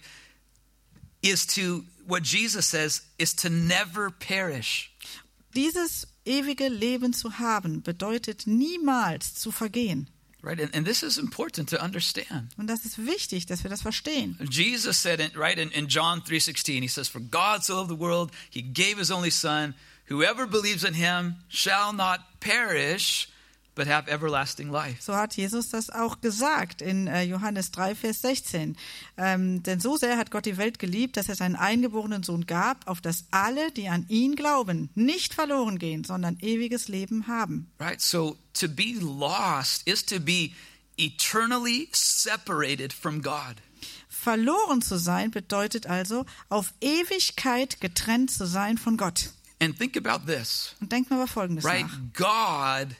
Speaker 1: is to, what Jesus says, is to never perish.
Speaker 2: Dieses ewige Leben zu haben, bedeutet niemals zu vergehen.
Speaker 1: Right? And this is important to understand.
Speaker 2: Und das ist wichtig, dass wir das verstehen.
Speaker 1: Jesus said it, right, in John 3:16, he says, "For God so loved the world, he gave his only son. Whoever believes in him shall not perish, but have everlasting life."
Speaker 2: So hat Jesus das auch gesagt in Johannes 3, Vers 16. Denn so sehr hat Gott die Welt geliebt, dass er seinen eingeborenen Sohn gab, auf dass alle, die an ihn glauben, nicht verloren gehen, sondern ewiges Leben haben.
Speaker 1: Right? So to be lost is to be eternally separated from God.
Speaker 2: Verloren zu sein bedeutet also, auf Ewigkeit getrennt zu sein von Gott.
Speaker 1: And think about this.
Speaker 2: Und denkt mal über Folgendes
Speaker 1: Right?
Speaker 2: nach.
Speaker 1: God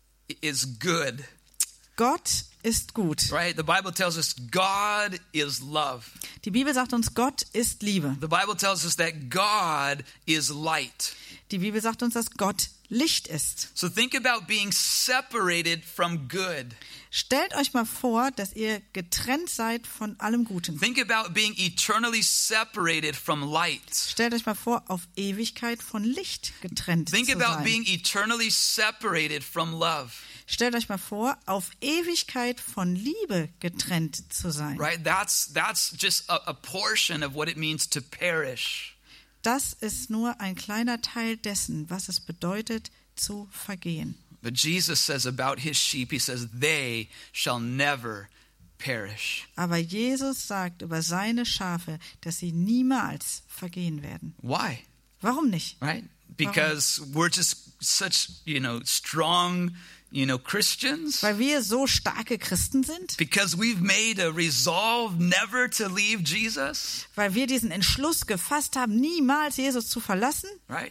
Speaker 1: is good.
Speaker 2: Gott ist gut.
Speaker 1: Right? The Bible tells us God is love.
Speaker 2: Die Bibel sagt uns, Gott ist Liebe.
Speaker 1: The Bible tells us that God is light.
Speaker 2: Die Bibel sagt uns, dass Gott Licht ist.
Speaker 1: So think about being separated from good.
Speaker 2: Stellt euch mal vor, dass ihr getrennt seid von allem Guten.
Speaker 1: Think about being eternally separated from light.
Speaker 2: Stellt euch mal vor, auf Ewigkeit von Licht getrennt
Speaker 1: Think
Speaker 2: zu
Speaker 1: about
Speaker 2: sein.
Speaker 1: being eternally separated from love.
Speaker 2: Stellt euch mal vor, auf Ewigkeit von Liebe getrennt zu sein.
Speaker 1: Right? That's just a portion of what it means to perish.
Speaker 2: Das ist nur ein kleiner Teil dessen, was es bedeutet, zu vergehen.
Speaker 1: But Jesus says about his sheep, he says, they shall never perish.
Speaker 2: Aber Jesus sagt über seine Schafe, dass sie niemals vergehen werden.
Speaker 1: Why?
Speaker 2: Warum nicht?
Speaker 1: Right? Because we're just such, strong, Christians.
Speaker 2: Weil wir so starke Christen sind?
Speaker 1: Because we've made a resolve never to leave Jesus.
Speaker 2: Weil wir diesen Entschluss gefasst haben, niemals Jesus zu verlassen?
Speaker 1: Right?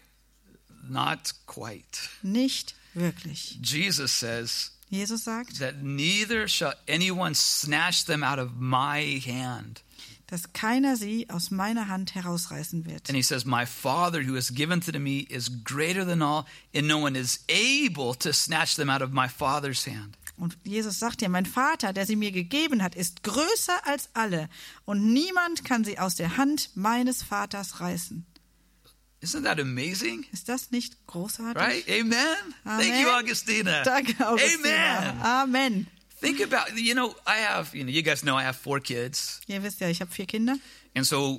Speaker 1: Not quite.
Speaker 2: Nicht wirklich.
Speaker 1: Jesus says
Speaker 2: Jesus sagt,
Speaker 1: that neither shall anyone snatch them out of my hand.
Speaker 2: dass keiner sie aus meiner Hand herausreißen wird.
Speaker 1: And he says, my Father who has given to me is greater than all, and no one is able to snatch them out of my Father's hand.
Speaker 2: Und Jesus sagt ja, mein Vater, der sie mir gegeben hat, ist größer als alle und niemand kann sie aus der Hand meines Vaters reißen.
Speaker 1: Isn't that amazing?
Speaker 2: Ist das nicht großartig?
Speaker 1: Right? Amen?
Speaker 2: Amen.
Speaker 1: Thank you, Augustina.
Speaker 2: Danke, Augustina.
Speaker 1: Amen.
Speaker 2: Amen.
Speaker 1: Think about, you guys know I have 4 kids.
Speaker 2: Ihr wisst ja, ich habe 4 Kinder.
Speaker 1: And so,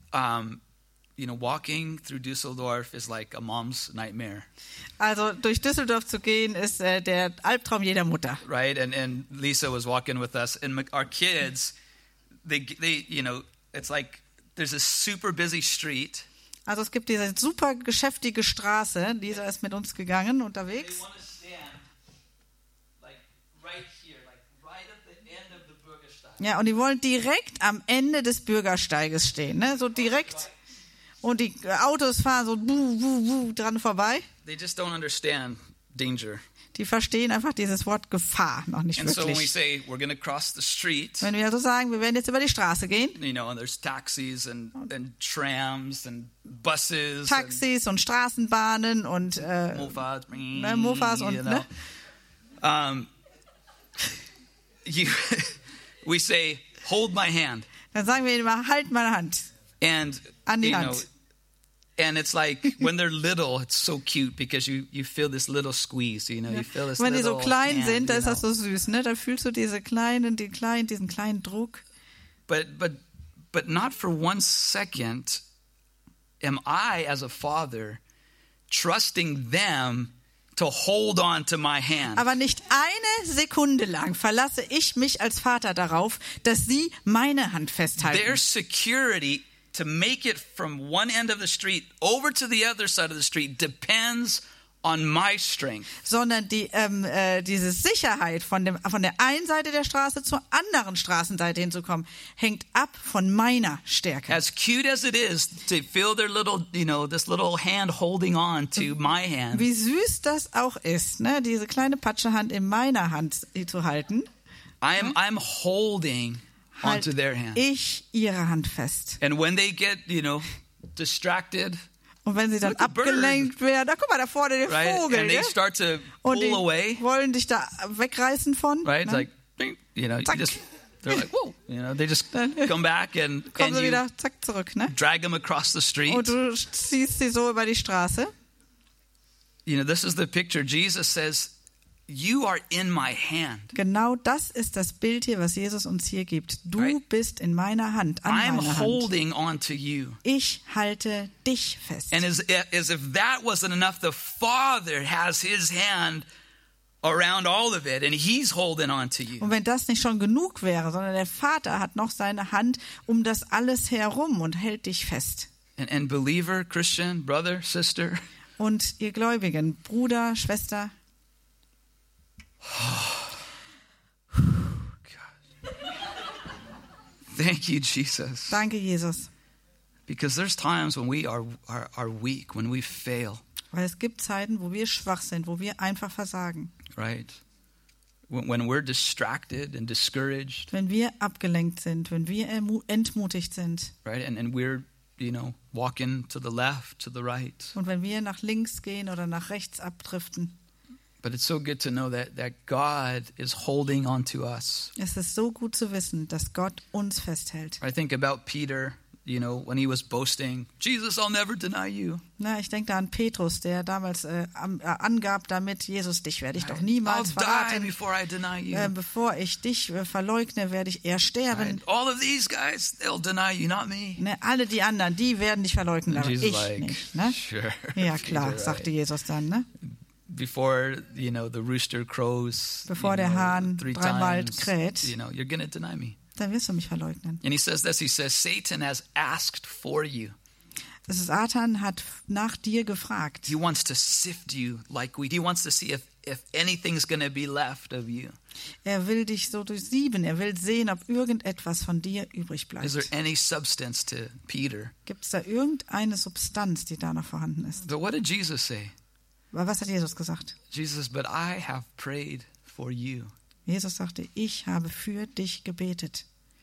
Speaker 1: walking through Düsseldorf is like a mom's nightmare.
Speaker 2: Also durch Düsseldorf zu gehen, ist der Albtraum jeder Mutter.
Speaker 1: Right? And Lisa was walking with us. And our kids, they it's like there's a super busy street.
Speaker 2: Also es gibt diese super geschäftige Straße. Lisa ist mit uns gegangen, unterwegs.
Speaker 1: They want to stand like right here, like right at the end of the Bürgersteig.
Speaker 2: Ja, und die wollen direkt am Ende des Bürgersteiges stehen, ne? So direkt. Und die Autos fahren so dran vorbei.
Speaker 1: They just don't understand danger.
Speaker 2: Die verstehen einfach dieses Wort Gefahr noch nicht
Speaker 1: And so when we
Speaker 2: wirklich.
Speaker 1: say we're going to cross the street,
Speaker 2: Wenn wir also sagen, wir werden jetzt über die Straße gehen,
Speaker 1: and there's taxis and trams and buses
Speaker 2: Taxis und Straßenbahnen und
Speaker 1: and Mofas,
Speaker 2: Mofas und ne?
Speaker 1: we say, hold my hand.
Speaker 2: Dann sagen wir immer, halt meine Hand.
Speaker 1: And
Speaker 2: An die Hand.
Speaker 1: And it's like when they're little, it's so cute because you feel this little squeeze, you feel this
Speaker 2: Wenn die so
Speaker 1: little
Speaker 2: klein
Speaker 1: hand,
Speaker 2: sind, dann ist das so süß, ne? Da fühlst du diesen kleinen Druck.
Speaker 1: But not for 1 second am I as a father trusting them to hold on to my hand.
Speaker 2: Aber nicht eine Sekunde lang verlasse ich mich als Vater darauf, dass sie meine Hand festhalten.
Speaker 1: Their security to make it from one end of the street over to the other side of the street depends on my strength.
Speaker 2: Sondern diese Sicherheit von der einen Seite der Straße zur anderen Straßenseite hinzukommen, hängt ab von meiner Stärke.
Speaker 1: As cute as it is to feel their little, this little hand holding on to my hand.
Speaker 2: Wie süß das auch ist, ne? Diese kleine Patschehand in meiner Hand zu halten.
Speaker 1: I'm holding onto their hand.
Speaker 2: Ich ihre Hand fest.
Speaker 1: And when they get, distracted,
Speaker 2: und wenn sie dann
Speaker 1: Look, a bird.
Speaker 2: abgelenkt werden, guck mal da vorne der
Speaker 1: right?
Speaker 2: Vogel,
Speaker 1: And they
Speaker 2: ne?
Speaker 1: start to
Speaker 2: Und die
Speaker 1: pull away,
Speaker 2: wollen dich da wegreißen von.
Speaker 1: right? It's
Speaker 2: Ne?
Speaker 1: like, bing,
Speaker 2: Zack.
Speaker 1: they're like, whoa, they just come back and
Speaker 2: Kommen sie
Speaker 1: you
Speaker 2: wieder zack zurück, ne?
Speaker 1: drag them across the street.
Speaker 2: Und du ziehst sie so über die Straße.
Speaker 1: This is the picture. Jesus says, you are in my hand.
Speaker 2: Genau das ist das Bild hier, was Jesus uns hier gibt. Du
Speaker 1: Right.
Speaker 2: bist in meiner Hand, an meiner
Speaker 1: I'm
Speaker 2: Hand.
Speaker 1: holding on to you.
Speaker 2: Ich halte dich fest.
Speaker 1: And as if that wasn't enough, the Father has his hand around all of it, and he's holding on to you.
Speaker 2: Und wenn das nicht schon genug wäre, sondern der Vater hat noch seine Hand um das alles herum und hält dich fest.
Speaker 1: And believer, Christian, brother, sister,
Speaker 2: Und ihr Gläubigen, Bruder, Schwester,
Speaker 1: thank you, Jesus.
Speaker 2: danke Jesus.
Speaker 1: Because there's times when we are weak, when we fail,
Speaker 2: Weil es gibt Zeiten, wo wir schwach sind, wo wir einfach versagen.
Speaker 1: right? When we're distracted and discouraged,
Speaker 2: Wenn wir abgelenkt sind, wenn wir entmutigt sind
Speaker 1: right? And we're, walking to the left, to the right.
Speaker 2: und wenn wir nach links gehen oder nach rechts abdriften.
Speaker 1: But it's so good to know that God is holding on to us.
Speaker 2: Es ist so gut zu wissen, dass Gott uns festhält.
Speaker 1: I think about Peter, when he was boasting, Jesus, I'll never deny you.
Speaker 2: Na, ich denke da an Petrus, der damals angab damit, Jesus, dich werde ich doch niemals
Speaker 1: I'll die
Speaker 2: verraten.
Speaker 1: before I deny you.
Speaker 2: Bevor ich dich verleugne, werde ich eher sterben.
Speaker 1: Right? All of these guys, they'll deny you, not me.
Speaker 2: Ne, alle die anderen, die werden dich verleugnen,
Speaker 1: And
Speaker 2: aber
Speaker 1: Jesus
Speaker 2: ich
Speaker 1: like,
Speaker 2: nicht. Ne?
Speaker 1: sure.
Speaker 2: Ja klar,
Speaker 1: Peter,
Speaker 2: sagte
Speaker 1: right.
Speaker 2: Jesus dann. Ne?
Speaker 1: Before, the rooster crows,
Speaker 2: Bevor der Hahn
Speaker 1: 3
Speaker 2: dreimal
Speaker 1: times,
Speaker 2: kräht.
Speaker 1: you're going to deny me.
Speaker 2: Dann wirst du mich verleugnen.
Speaker 1: And he says this, he says, Satan has asked for you.
Speaker 2: Das ist, Satan hat nach dir gefragt.
Speaker 1: He wants to sift you like wheat. He wants to see if anything's going to be left of you.
Speaker 2: Er will dich so durchsieben. Er will sehen, ob irgendetwas von dir übrig
Speaker 1: Is there
Speaker 2: bleibt.
Speaker 1: any substance to Peter?
Speaker 2: Gibt es da irgendeine Substanz, die da noch vorhanden ist?
Speaker 1: But what did Jesus say?
Speaker 2: Aber was hat Jesus gesagt?
Speaker 1: Jesus, but I have prayed for you.
Speaker 2: Jesus sagte, ich habe für dich gebetet.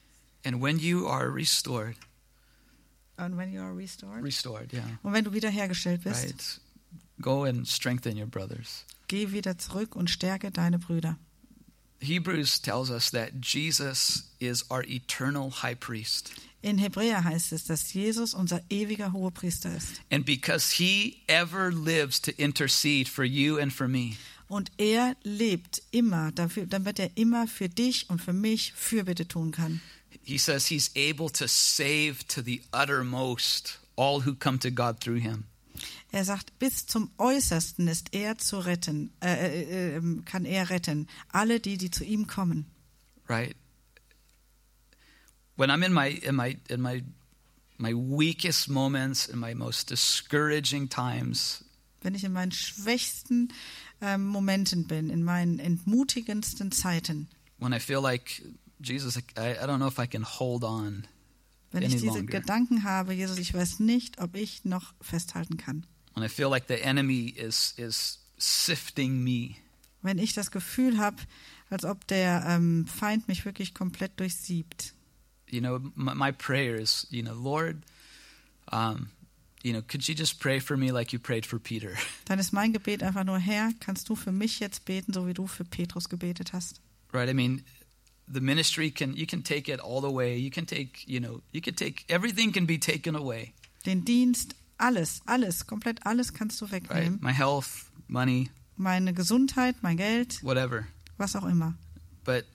Speaker 1: And when you are restored.
Speaker 2: And when you are restored.
Speaker 1: Restored, yeah.
Speaker 2: Und wenn du wiederhergestellt bist.
Speaker 1: Right. Go and strengthen your brothers.
Speaker 2: Geh wieder zurück und stärke deine Brüder.
Speaker 1: Hebrews tells us that Jesus is our eternal high priest.
Speaker 2: In Hebräer heißt es, dass Jesus unser ewiger Hohepriester ist.
Speaker 1: And because he ever lives to intercede for you and for me.
Speaker 2: Und er lebt immer dafür, damit er immer für dich und für mich Fürbitte tun kann.
Speaker 1: He says he's able to save to the uttermost all who come to God through him.
Speaker 2: Er sagt, bis zum Äußersten ist er zu retten, kann er retten, alle die zu ihm kommen.
Speaker 1: Right. When I'm in my weakest moments, in my most discouraging times,
Speaker 2: wenn ich in meinen schwächsten Momenten bin, in meinen entmutigendsten Zeiten,
Speaker 1: when I feel like Jesus, I don't know if I can hold on.
Speaker 2: Wenn ich diese Gedanken habe, Jesus, ich weiß nicht, ob ich noch festhalten kann.
Speaker 1: When I feel like the enemy is sifting me.
Speaker 2: Wenn ich das Gefühl habe, als ob der Feind mich wirklich komplett durchsiebt.
Speaker 1: You know, my prayer is, Lord, could you just pray for me like you prayed for Peter?
Speaker 2: Dann ist mein Gebet einfach nur, Herr, kannst du für mich jetzt beten, so wie du für Petrus gebetet hast?
Speaker 1: Right, I mean, the ministry you can take it all away. You can take everything can be taken away.
Speaker 2: Den Dienst, alles, komplett alles kannst du wegnehmen.
Speaker 1: Right? My health, money,
Speaker 2: meine Gesundheit, mein Geld,
Speaker 1: whatever.
Speaker 2: Was auch immer.
Speaker 1: But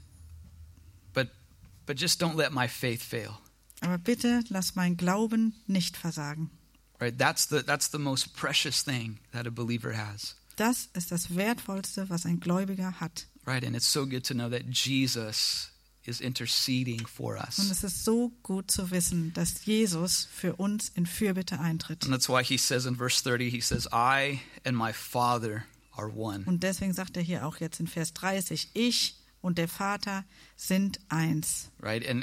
Speaker 1: just don't let my faith fail.
Speaker 2: Aber bitte lass mein Glauben nicht versagen.
Speaker 1: Right? That's the most precious thing that a believer has.
Speaker 2: Das ist das Wertvollste, was ein Gläubiger hat.
Speaker 1: Right, and it's so good to know that Jesus is interceding for us.
Speaker 2: Und es ist so gut zu wissen, dass Jesus für uns in Fürbitte eintritt.
Speaker 1: And that's why he says in verse 30, he says, I and my Father are one.
Speaker 2: Und deswegen sagt er hier auch jetzt in Vers 30, ich und der Vater sind eins.
Speaker 1: Right, and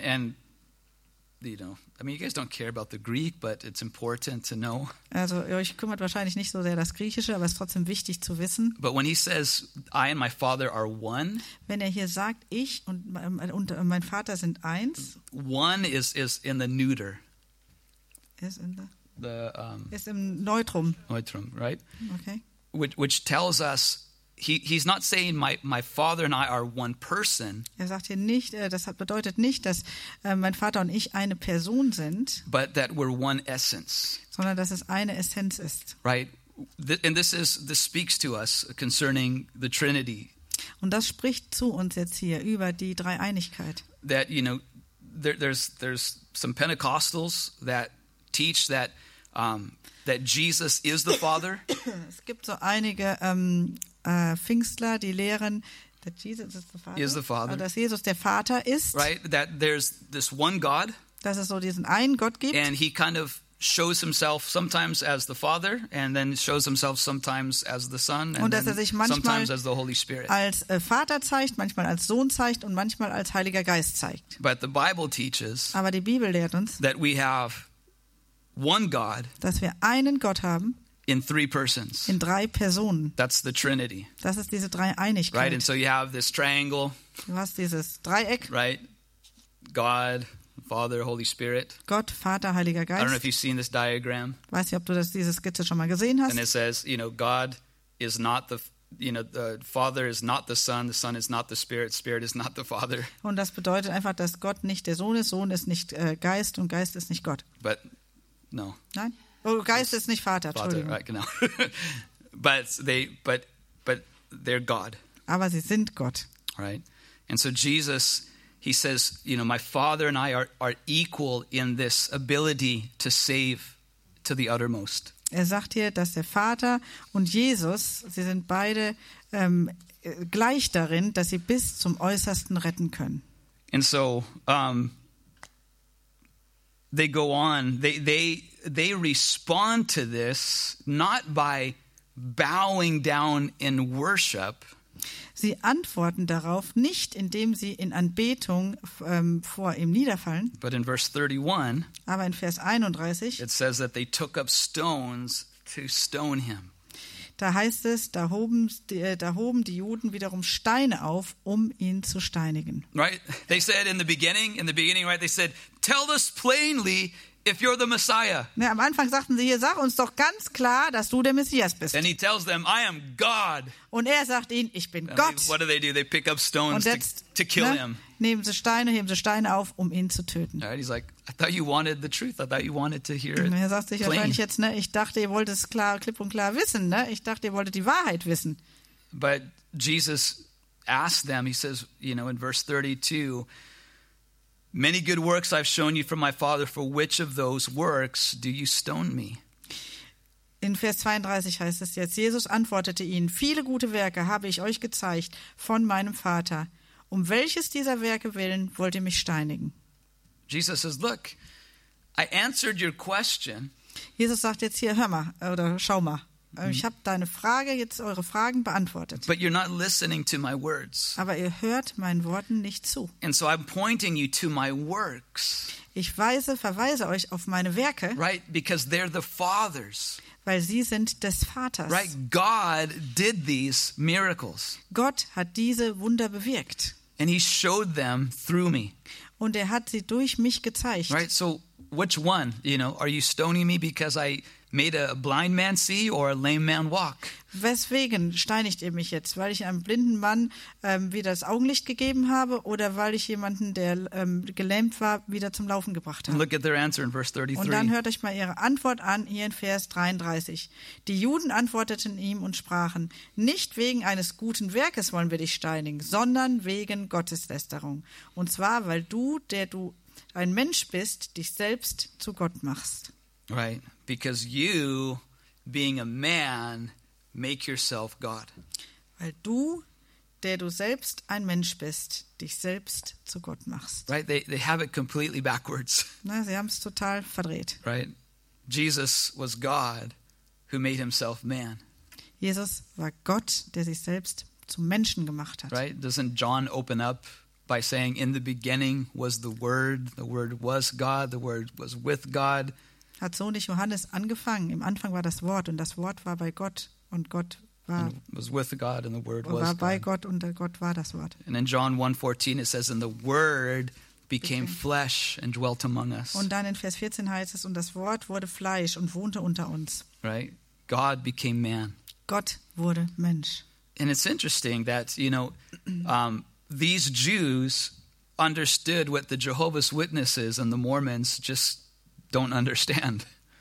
Speaker 1: I mean, you guys don't care about the Greek, but it's important to know.
Speaker 2: Also euch kümmert wahrscheinlich nicht so sehr das Griechische, aber es ist trotzdem wichtig zu wissen.
Speaker 1: But when he says, I and my Father are one,
Speaker 2: wenn er hier sagt, ich und mein Vater sind eins,
Speaker 1: one is in the neuter.
Speaker 2: Ist
Speaker 1: Ist
Speaker 2: im Neutrum.
Speaker 1: Neutrum, right?
Speaker 2: Okay.
Speaker 1: Which tells us he's not saying my father and I are one person.
Speaker 2: Er sagt hier nicht, das bedeutet nicht, dass mein Vater und ich eine Person sind,
Speaker 1: but that we're one essence.
Speaker 2: Sondern dass es eine Essenz ist.
Speaker 1: Right? And this speaks to us concerning the Trinity.
Speaker 2: Und das spricht zu uns jetzt hier über die Dreieinigkeit.
Speaker 1: That there's some Pentecostals that teach that Jesus is the Father.
Speaker 2: Es gibt so einige Pfingstler, die lehren, that Jesus is the Father. Dass Jesus der Vater ist.
Speaker 1: Right, that there's this one God.
Speaker 2: Dass es so diesen einen Gott gibt.
Speaker 1: And he kind of shows himself sometimes as the Father, and then shows himself sometimes as the Son, and
Speaker 2: dass er sich manchmal
Speaker 1: sometimes as the Holy Spirit.
Speaker 2: Als Vater zeigt, manchmal als Sohn zeigt und manchmal als Heiliger Geist zeigt.
Speaker 1: But the Bible teaches.
Speaker 2: Aber die Bibel lehrt uns,
Speaker 1: that we have one God.
Speaker 2: Dass wir einen Gott haben.
Speaker 1: In three persons.
Speaker 2: In drei Personen.
Speaker 1: That's the Trinity.
Speaker 2: Das ist diese Dreieinigkeit.
Speaker 1: Right, and so you have this triangle.
Speaker 2: Du hast dieses Dreieck.
Speaker 1: Right, God, Father, Holy Spirit.
Speaker 2: Gott, Vater, Heiliger Geist.
Speaker 1: I don't know if you've seen this diagram.
Speaker 2: Weiß nicht, ob du diese Skizze schon mal gesehen hast.
Speaker 1: And it says, God is not the Father is not the Son is not the Spirit is not the Father.
Speaker 2: Und das bedeutet einfach, dass Gott nicht der Sohn ist nicht Geist und Geist ist nicht Gott.
Speaker 1: But no.
Speaker 2: Nein. Oh, Geist ist nicht Vater, Entschuldigung.
Speaker 1: Right, genau. but they're God.
Speaker 2: Aber sie sind Gott.
Speaker 1: Right? And so Jesus, he says, my Father and I are equal in this ability to save to the uttermost.
Speaker 2: Er sagt hier, dass der Vater und Jesus, sie sind beide gleich darin, dass sie bis zum Äußersten retten können.
Speaker 1: And so they go on, they respond to this not by bowing down in worship.
Speaker 2: Sie antworten darauf nicht, indem sie in Anbetung vor ihm niederfallen.
Speaker 1: But in verse 31,
Speaker 2: aber in Vers 31,
Speaker 1: it says that they took up stones to stone him.
Speaker 2: Da heißt es, da hoben die Juden wiederum Steine auf, um ihn zu steinigen.
Speaker 1: Right? They said in the beginning, right? They said, tell us plainly if you're the Messiah.
Speaker 2: Ja, am Anfang sagten sie hier, sag uns doch ganz klar, dass du der Messias bist.
Speaker 1: And he tells them, I am God.
Speaker 2: Und er sagt ihnen, ich bin Gott.
Speaker 1: What do? They pick up stones to kill him.
Speaker 2: Heben sie Steine auf, um ihn zu töten.
Speaker 1: Right? He's like, I thought you wanted the truth. I thought you wanted to hear it.
Speaker 2: Er sagt sich wahrscheinlich jetzt, ich dachte, ihr wollt es klipp und klar wissen. Ich dachte, ihr wolltet die Wahrheit wissen.
Speaker 1: But Jesus asked them, he says, in verse 32, many good works I've shown you from my Father. For which of those works do you stone me?
Speaker 2: In Vers 32 heißt es jetzt, Jesus antwortete ihnen, viele gute Werke habe ich euch gezeigt von meinem Vater. Um welches dieser Werke willen wollt ihr mich steinigen?
Speaker 1: Jesus says, look, I answered your question.
Speaker 2: Jesus sagt jetzt hier, hör mal, oder schau mal. Ich habe eure Fragen beantwortet.
Speaker 1: But you're not listening to my words.
Speaker 2: Aber ihr hört meinen Worten nicht zu.
Speaker 1: And so I'm pointing you to my works.
Speaker 2: Ich verweise euch auf meine Werke.
Speaker 1: Right, because they're the Father's.
Speaker 2: Weil sie sind des Vaters.
Speaker 1: Right, God did these miracles.
Speaker 2: Gott hat diese Wunder bewirkt.
Speaker 1: And he showed them through me.
Speaker 2: Und er hat sie durch mich gezeigt.
Speaker 1: Right, so which one, are you stoning me because I made a blind man see or a lame man walk?
Speaker 2: Weswegen steinigt ihr mich jetzt? Weil ich einem blinden Mann wieder das Augenlicht gegeben habe oder weil ich jemanden, der gelähmt war, wieder zum Laufen gebracht habe?
Speaker 1: Look at their answer in verse 33.
Speaker 2: Und dann hört euch mal ihre Antwort an, hier in Vers 33. Die Juden antworteten ihm und sprachen, nicht wegen eines guten Werkes wollen wir dich steinigen, sondern wegen Gotteslästerung. Und zwar, weil du, der du ein Mensch bist, dich selbst zu Gott machst.
Speaker 1: Right, because you, being a man, make yourself God.
Speaker 2: Weil du, der du selbst ein Mensch bist, dich selbst zu Gott machst.
Speaker 1: Right, they have it completely backwards.
Speaker 2: Sie haben es total verdreht.
Speaker 1: Right, Jesus was God who made himself man.
Speaker 2: Jesus war Gott, der sich selbst zum Menschen gemacht hat.
Speaker 1: Right, doesn't John open up by saying, in the beginning was the Word was God, the Word was with God.
Speaker 2: Hat so nicht Johannes angefangen. Im Anfang war das Wort und das Wort war bei Gott und Gott war bei Gott und Gott war das Wort.
Speaker 1: And in John 1:14 it says, and the Word became flesh and dwelt among us.
Speaker 2: Und dann in Vers 14 heißt es, und das Wort wurde Fleisch und wohnte unter uns.
Speaker 1: Right? God became man.
Speaker 2: Gott wurde Mensch.
Speaker 1: And it's interesting that, these Jews understood what the Jehovah's Witnesses and the Mormons just don't understand.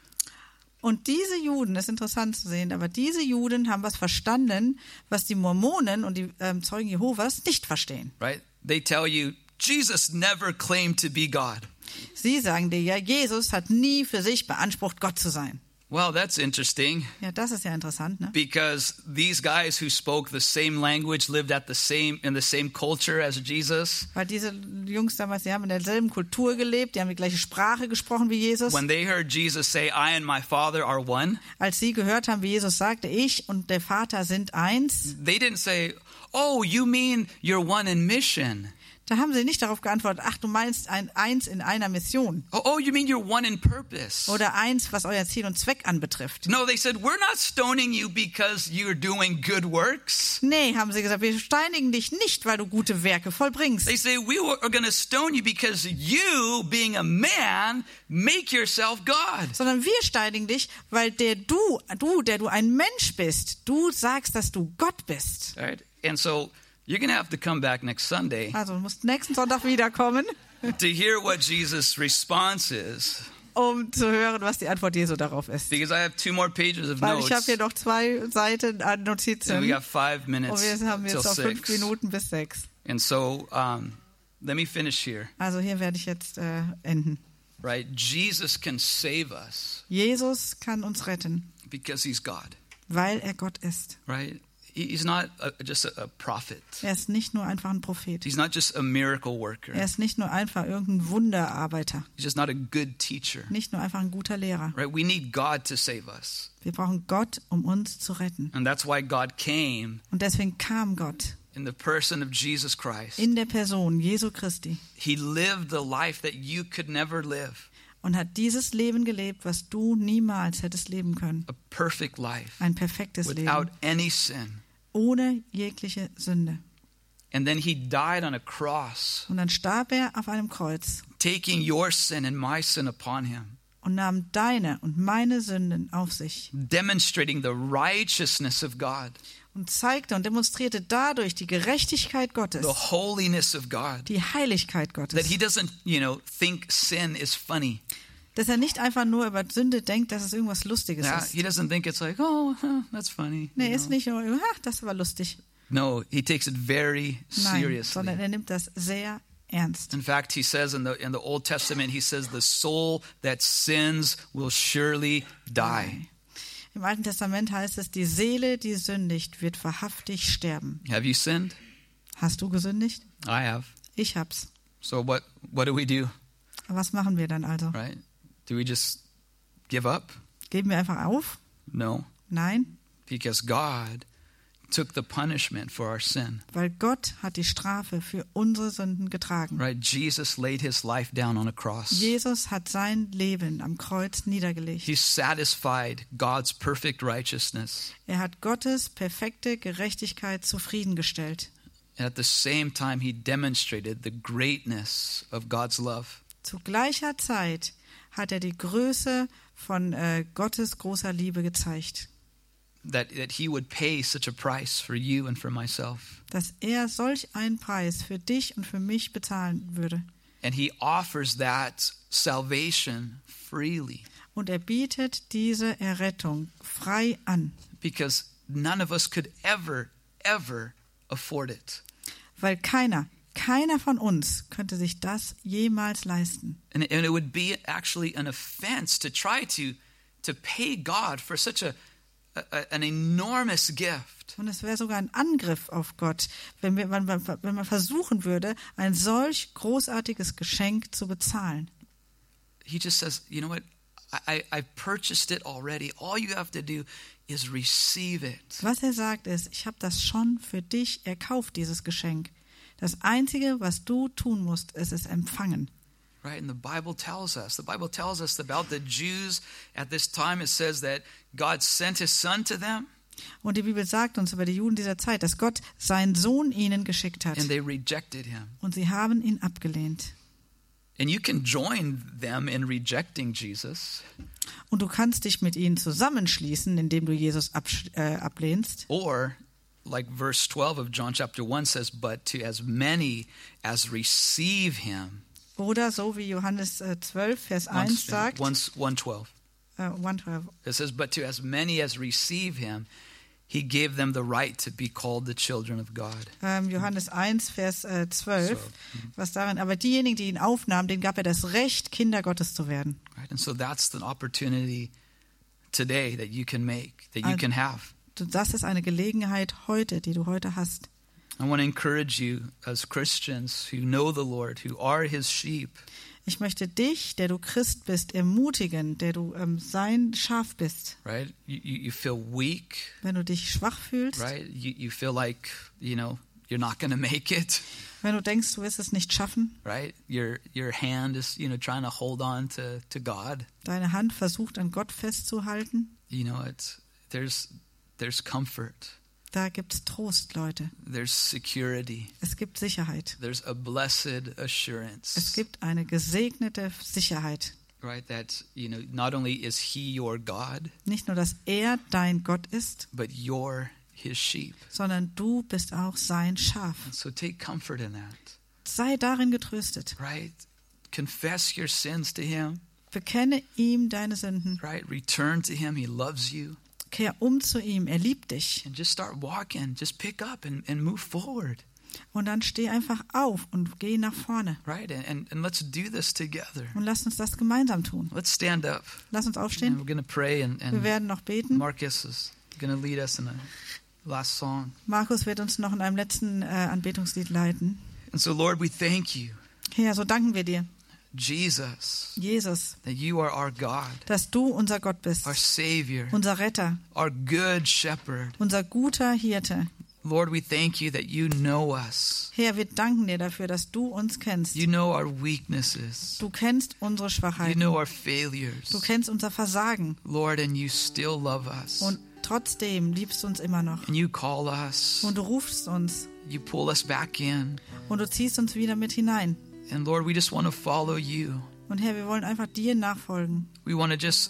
Speaker 2: Und diese Juden, das ist interessant zu sehen, aber diese Juden haben was verstanden, was die Mormonen und die Zeugen Jehovas nicht verstehen.
Speaker 1: Right? They tell you, Jesus never claimed to be God.
Speaker 2: Sie sagen dir ja, Jesus hat nie für sich beansprucht, Gott zu sein.
Speaker 1: Well, that's interesting.
Speaker 2: Ja, das ist ja interessant, ne?
Speaker 1: Because these guys who spoke the same language lived in the same culture as Jesus.
Speaker 2: Weil diese Jungs damals, die haben in derselben Kultur gelebt, die haben die gleiche Sprache gesprochen wie Jesus.
Speaker 1: When they heard Jesus say, I and my Father are one.
Speaker 2: Als sie gehört haben, wie Jesus sagte, ich und der Vater sind eins.
Speaker 1: They didn't say, oh, you mean you're one in mission.
Speaker 2: Da haben sie nicht darauf geantwortet, ach, du meinst eins in einer Mission.
Speaker 1: Oh, you mean you're one in purpose.
Speaker 2: Oder eins, was euer Ziel und Zweck anbetrifft.
Speaker 1: No, they said, we're not stoning you because you're doing good works.
Speaker 2: Nee, haben sie gesagt, wir steinigen dich nicht, weil du gute Werke vollbringst.
Speaker 1: They say, we are going to stone you because you, being a man, make yourself God.
Speaker 2: Sondern wir steinigen dich, weil der du, der du ein Mensch bist, du sagst, dass du Gott bist.
Speaker 1: Right? And so you're going to have to come back next Sunday.
Speaker 2: Also du musst nächsten Sonntag wiederkommen.
Speaker 1: To hear what Jesus' response is.
Speaker 2: Um zu hören, was die Antwort Jesu darauf ist.
Speaker 1: Because I have 2 more pages of
Speaker 2: Weil
Speaker 1: notes.
Speaker 2: ich habe hier noch 2 Seiten an Notizen.
Speaker 1: And we got 5 minutes
Speaker 2: und wir haben jetzt noch 5 Minuten bis 6.
Speaker 1: And so, let me finish here.
Speaker 2: Also hier werde ich jetzt enden.
Speaker 1: Right? Jesus can save us.
Speaker 2: Jesus kann uns retten.
Speaker 1: Because he's God.
Speaker 2: Weil er Gott ist.
Speaker 1: Right? He's not just a prophet.
Speaker 2: Er ist nicht nur einfach ein Prophet.
Speaker 1: He's not just a miracle worker.
Speaker 2: Er ist nicht nur einfach irgendein Wunderarbeiter.
Speaker 1: He's just not a good teacher.
Speaker 2: Nicht nur einfach ein guter Lehrer.
Speaker 1: Right? We need God to save us.
Speaker 2: Wir brauchen Gott, um uns zu retten.
Speaker 1: And that's why God came.
Speaker 2: Und deswegen kam Gott.
Speaker 1: In the person of Jesus Christ.
Speaker 2: In der Person Jesu Christi.
Speaker 1: He lived the life that you could never live.
Speaker 2: und hat dieses Leben gelebt, was du niemals hättest leben können.
Speaker 1: A perfect life.
Speaker 2: Ein perfektes
Speaker 1: Without
Speaker 2: Leben,
Speaker 1: any sin.
Speaker 2: ohne jegliche Sünde.
Speaker 1: And then he died on a cross,
Speaker 2: Und dann starb er auf einem Kreuz
Speaker 1: taking your sin and my sin upon him,
Speaker 2: und nahm deine und meine Sünden auf sich
Speaker 1: demonstrating the righteousness of God,
Speaker 2: und zeigte und demonstrierte dadurch die Gerechtigkeit Gottes,
Speaker 1: the holiness of God.
Speaker 2: die Heiligkeit
Speaker 1: That
Speaker 2: Gottes.
Speaker 1: he doesn't, think sin is funny.
Speaker 2: Dass er nicht einfach nur über Sünde denkt, dass es irgendwas Lustiges
Speaker 1: Yeah,
Speaker 2: ist.
Speaker 1: he doesn't think it's like, oh, that's funny.
Speaker 2: Nee,
Speaker 1: you
Speaker 2: ist
Speaker 1: know.
Speaker 2: nicht nur, das war lustig.
Speaker 1: No, he takes it very
Speaker 2: Nein,
Speaker 1: seriously.
Speaker 2: sondern er nimmt das sehr ernst.
Speaker 1: In fact, he says in the Old Testament, he says, the soul that sins will surely die.
Speaker 2: Im Alten Testament heißt es, die Seele, die sündigt, wird wahrhaftig sterben.
Speaker 1: Have you sinned?
Speaker 2: Hast du gesündigt?
Speaker 1: I have.
Speaker 2: Ich hab's.
Speaker 1: So what do we do,
Speaker 2: Was machen wir dann also?
Speaker 1: right? Do we just give up?
Speaker 2: Geben wir einfach auf?
Speaker 1: No,
Speaker 2: Nein,
Speaker 1: because God took the punishment for our sin.
Speaker 2: weil Gott hat die Strafe für unsere Sünden getragen.
Speaker 1: Right? Jesus laid his life down on a cross.
Speaker 2: Jesus hat sein Leben am Kreuz niedergelegt.
Speaker 1: He satisfied God's perfect righteousness.
Speaker 2: Er hat Gottes perfekte Gerechtigkeit zufriedengestellt.
Speaker 1: And at the same time, he demonstrated the greatness of God's love.
Speaker 2: Zu gleicher Zeit hat er die Größe von Gottes großer Liebe gezeigt.
Speaker 1: That he would pay such a price for you and for myself.
Speaker 2: Dass er solch einen Preis für dich und für mich bezahlen würde.
Speaker 1: And he offers that salvation freely.
Speaker 2: Und er bietet diese Errettung frei an,
Speaker 1: Because none of us could ever afford it.
Speaker 2: weil keiner von uns könnte sich das jemals leisten.
Speaker 1: And it would be actually an offense to try to pay God for such an enormous gift.
Speaker 2: Und es wäre sogar ein Angriff auf Gott, wenn man versuchen würde, ein solch großartiges Geschenk zu bezahlen.
Speaker 1: He just says, you know what? I purchased it already. All you have to do is receive it.
Speaker 2: Was er sagt ist, ich habe das schon für dich erkauft, dieses Geschenk. Das Einzige, was du tun musst, ist es empfangen.
Speaker 1: Right? And the Bible tells us about the Jews at this time. It says that God sent his son to them.
Speaker 2: Und die Bibel sagt uns über die Juden dieser Zeit, dass Gott seinen Sohn ihnen geschickt hat.
Speaker 1: And they rejected him.
Speaker 2: Und sie haben ihn abgelehnt.
Speaker 1: And you can join them in rejecting Jesus.
Speaker 2: Und du kannst dich mit ihnen zusammenschließen, indem du Jesus ablehnst.
Speaker 1: Or, like verse 12 of John chapter 1 says, but to as many as receive him.
Speaker 2: Oder so wie Johannes 12, Vers 1 sagt.
Speaker 1: 1:12.
Speaker 2: 1:12.
Speaker 1: It says, but to as many as receive him, he gave them the right to be called the children of God.
Speaker 2: Johannes 1, Vers 12. Was darin, aber diejenigen, die ihn aufnahmen, denen gab er das Recht, Kinder Gottes zu werden.
Speaker 1: Right? And so that's the opportunity today that you can make, that you can have.
Speaker 2: Das ist eine Gelegenheit heute, die du heute hast.
Speaker 1: I want to encourage you as Christians who know the Lord, who are his sheep.
Speaker 2: Ich möchte dich, der du Christ bist, ermutigen, der du sein Schaf bist.
Speaker 1: Right? You feel weak,
Speaker 2: Wenn du dich schwach fühlst,
Speaker 1: right? You feel like, you're not going to make it,
Speaker 2: wenn du denkst, du wirst es nicht schaffen,
Speaker 1: right? Your hand is, trying to hold on to God.
Speaker 2: deine Hand versucht an Gott festzuhalten,
Speaker 1: There's comfort.
Speaker 2: da gibt es Trost, Leute.
Speaker 1: There's security.
Speaker 2: Es gibt Sicherheit.
Speaker 1: There's a blessed assurance.
Speaker 2: Es gibt eine gesegnete Sicherheit.
Speaker 1: Right, that, not only is he your God,
Speaker 2: Nicht nur, dass er dein Gott ist,
Speaker 1: but you're his sheep.
Speaker 2: sondern du bist auch sein Schaf.
Speaker 1: And so take comfort in that.
Speaker 2: Sei darin getröstet.
Speaker 1: Right? Confess your sins to him.
Speaker 2: Bekenne ihm deine Sünden.
Speaker 1: Right? Return to him. He loves you.
Speaker 2: Kehr um zu ihm. Er liebt dich.
Speaker 1: And just start walking. Just pick up and move forward.
Speaker 2: Und dann steh einfach auf und geh nach vorne.
Speaker 1: Right? And let's do this together.
Speaker 2: Und lass uns das gemeinsam tun.
Speaker 1: Let's stand up.
Speaker 2: Lass uns
Speaker 1: And
Speaker 2: aufstehen.
Speaker 1: we're going to pray.
Speaker 2: Wir
Speaker 1: And
Speaker 2: werden noch beten.
Speaker 1: Marcus is going to lead us in a last song.
Speaker 2: Markus wird uns noch in einem letzten Anbetungslied leiten.
Speaker 1: And so, Lord, we thank you,
Speaker 2: Herr, so danken wir dir,
Speaker 1: Jesus,
Speaker 2: Jesus,
Speaker 1: that you are our God,
Speaker 2: dass du unser Gott bist,
Speaker 1: our Savior,
Speaker 2: unser Retter,
Speaker 1: our good shepherd.
Speaker 2: unser guter Hirte.
Speaker 1: Lord, we thank you that you know us.
Speaker 2: Herr, wir danken dir dafür, dass du uns kennst.
Speaker 1: You know our weaknesses.
Speaker 2: Du kennst unsere
Speaker 1: You
Speaker 2: Schwachheiten.
Speaker 1: know our failures.
Speaker 2: Du kennst unser Versagen.
Speaker 1: Lord, and you still love us.
Speaker 2: Und trotzdem liebst du uns immer noch.
Speaker 1: And you call us.
Speaker 2: Und du rufst uns.
Speaker 1: You pull us back in.
Speaker 2: Und du ziehst uns wieder mit hinein.
Speaker 1: And Lord, we just want to follow you.
Speaker 2: Und Herr, wir wollen einfach dir nachfolgen.
Speaker 1: We want to just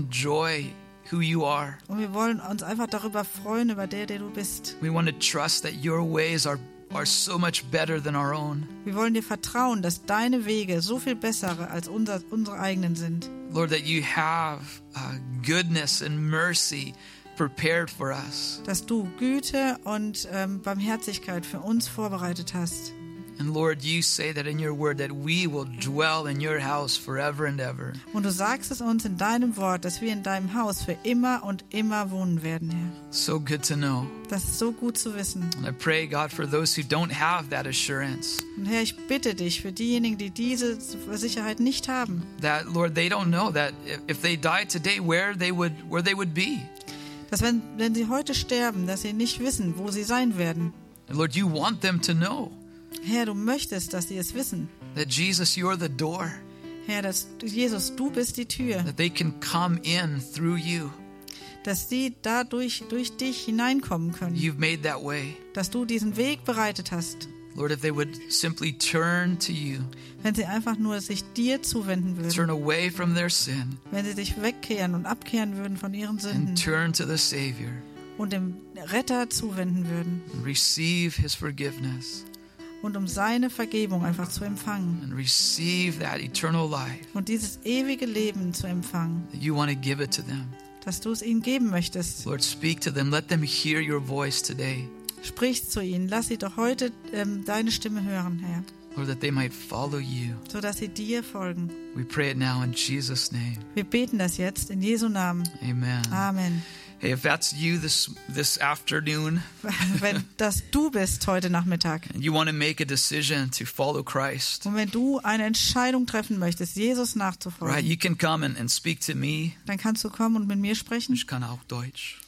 Speaker 1: enjoy who you are.
Speaker 2: Und wir wollen uns einfach darüber freuen, über der du bist.
Speaker 1: We want to trust that your ways are so much better than our own.
Speaker 2: Wir wollen dir vertrauen, dass deine Wege so viel bessere als unsere eigenen sind.
Speaker 1: Lord, that you have goodness and mercy prepared for us.
Speaker 2: Dass du Güte und Barmherzigkeit für uns vorbereitet hast.
Speaker 1: And Lord, you say that in your word that we will dwell in your house forever and ever.
Speaker 2: Und du sagst es uns in deinem Wort, dass wir in deinem Haus für immer und immer wohnen werden, Herr.
Speaker 1: So good to know.
Speaker 2: Das ist so gut zu wissen.
Speaker 1: And I pray, God, for those who don't have that assurance.
Speaker 2: Und Herr, ich bitte dich für diejenigen, die diese Sicherheit nicht haben.
Speaker 1: That, Lord, they don't know that if they died today, where they would be.
Speaker 2: Dass wenn sie heute sterben, dass sie nicht wissen, wo sie sein werden.
Speaker 1: And Lord, you want them to know.
Speaker 2: Herr, du möchtest, dass sie es wissen.
Speaker 1: That Jesus, you're the door.
Speaker 2: Herr, dass Jesus, du bist die Tür.
Speaker 1: That they can come in through you.
Speaker 2: Dass sie dadurch durch dich hineinkommen können.
Speaker 1: You've made that way.
Speaker 2: Dass du diesen Weg bereitet hast.
Speaker 1: Lord, if they would simply turn to you.
Speaker 2: Wenn sie einfach nur sich dir zuwenden würden.
Speaker 1: Turn away from their sin.
Speaker 2: Wenn sie sich wegkehren und abkehren würden von ihren Sünden.
Speaker 1: And turn to the Savior.
Speaker 2: Und dem Retter zuwenden würden.
Speaker 1: And receive his forgiveness.
Speaker 2: Und um seine Vergebung einfach zu empfangen.
Speaker 1: And receive that eternal life.
Speaker 2: Und dieses ewige Leben zu empfangen.
Speaker 1: That you want to give it to them.
Speaker 2: Dass du es ihnen geben möchtest.
Speaker 1: Lord, speak to them. Let them hear your voice today.
Speaker 2: Sprich zu ihnen. Lass sie doch heute deine Stimme hören, Herr.
Speaker 1: Lord, that they might follow you.
Speaker 2: Sodass sie dir folgen.
Speaker 1: We pray it now in Jesus' name.
Speaker 2: Wir beten das jetzt in Jesu Namen.
Speaker 1: Amen.
Speaker 2: Amen.
Speaker 1: Hey, if that's you this afternoon,
Speaker 2: wenn das du bist heute Nachmittag,
Speaker 1: and you want to make a decision to follow Christ,
Speaker 2: und wenn du eine Entscheidung treffen möchtest, Jesus nachzufolgen,
Speaker 1: right, you can come and speak to me.
Speaker 2: Dann kannst du kommen und mit mir sprechen.
Speaker 1: Ich kann auch Deutsch.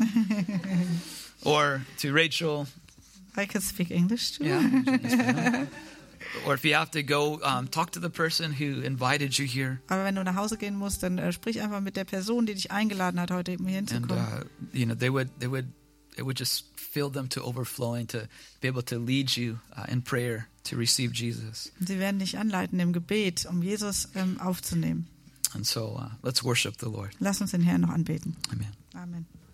Speaker 1: Or to Rachel.
Speaker 2: I can speak English too.
Speaker 1: Yeah. Or if you have to go, talk to the person who invited you here.
Speaker 2: Aber wenn du nach Hause gehen musst, dann sprich einfach mit der Person, die dich eingeladen hat, heute hier hinzukommen.
Speaker 1: And it would just fill them to overflowing to be able to lead you in prayer to receive Jesus.
Speaker 2: Und sie werden dich anleiten im Gebet, um Jesus aufzunehmen.
Speaker 1: And so let's worship the Lord.
Speaker 2: Lass uns den Herrn noch anbeten.
Speaker 1: Amen.
Speaker 2: Amen.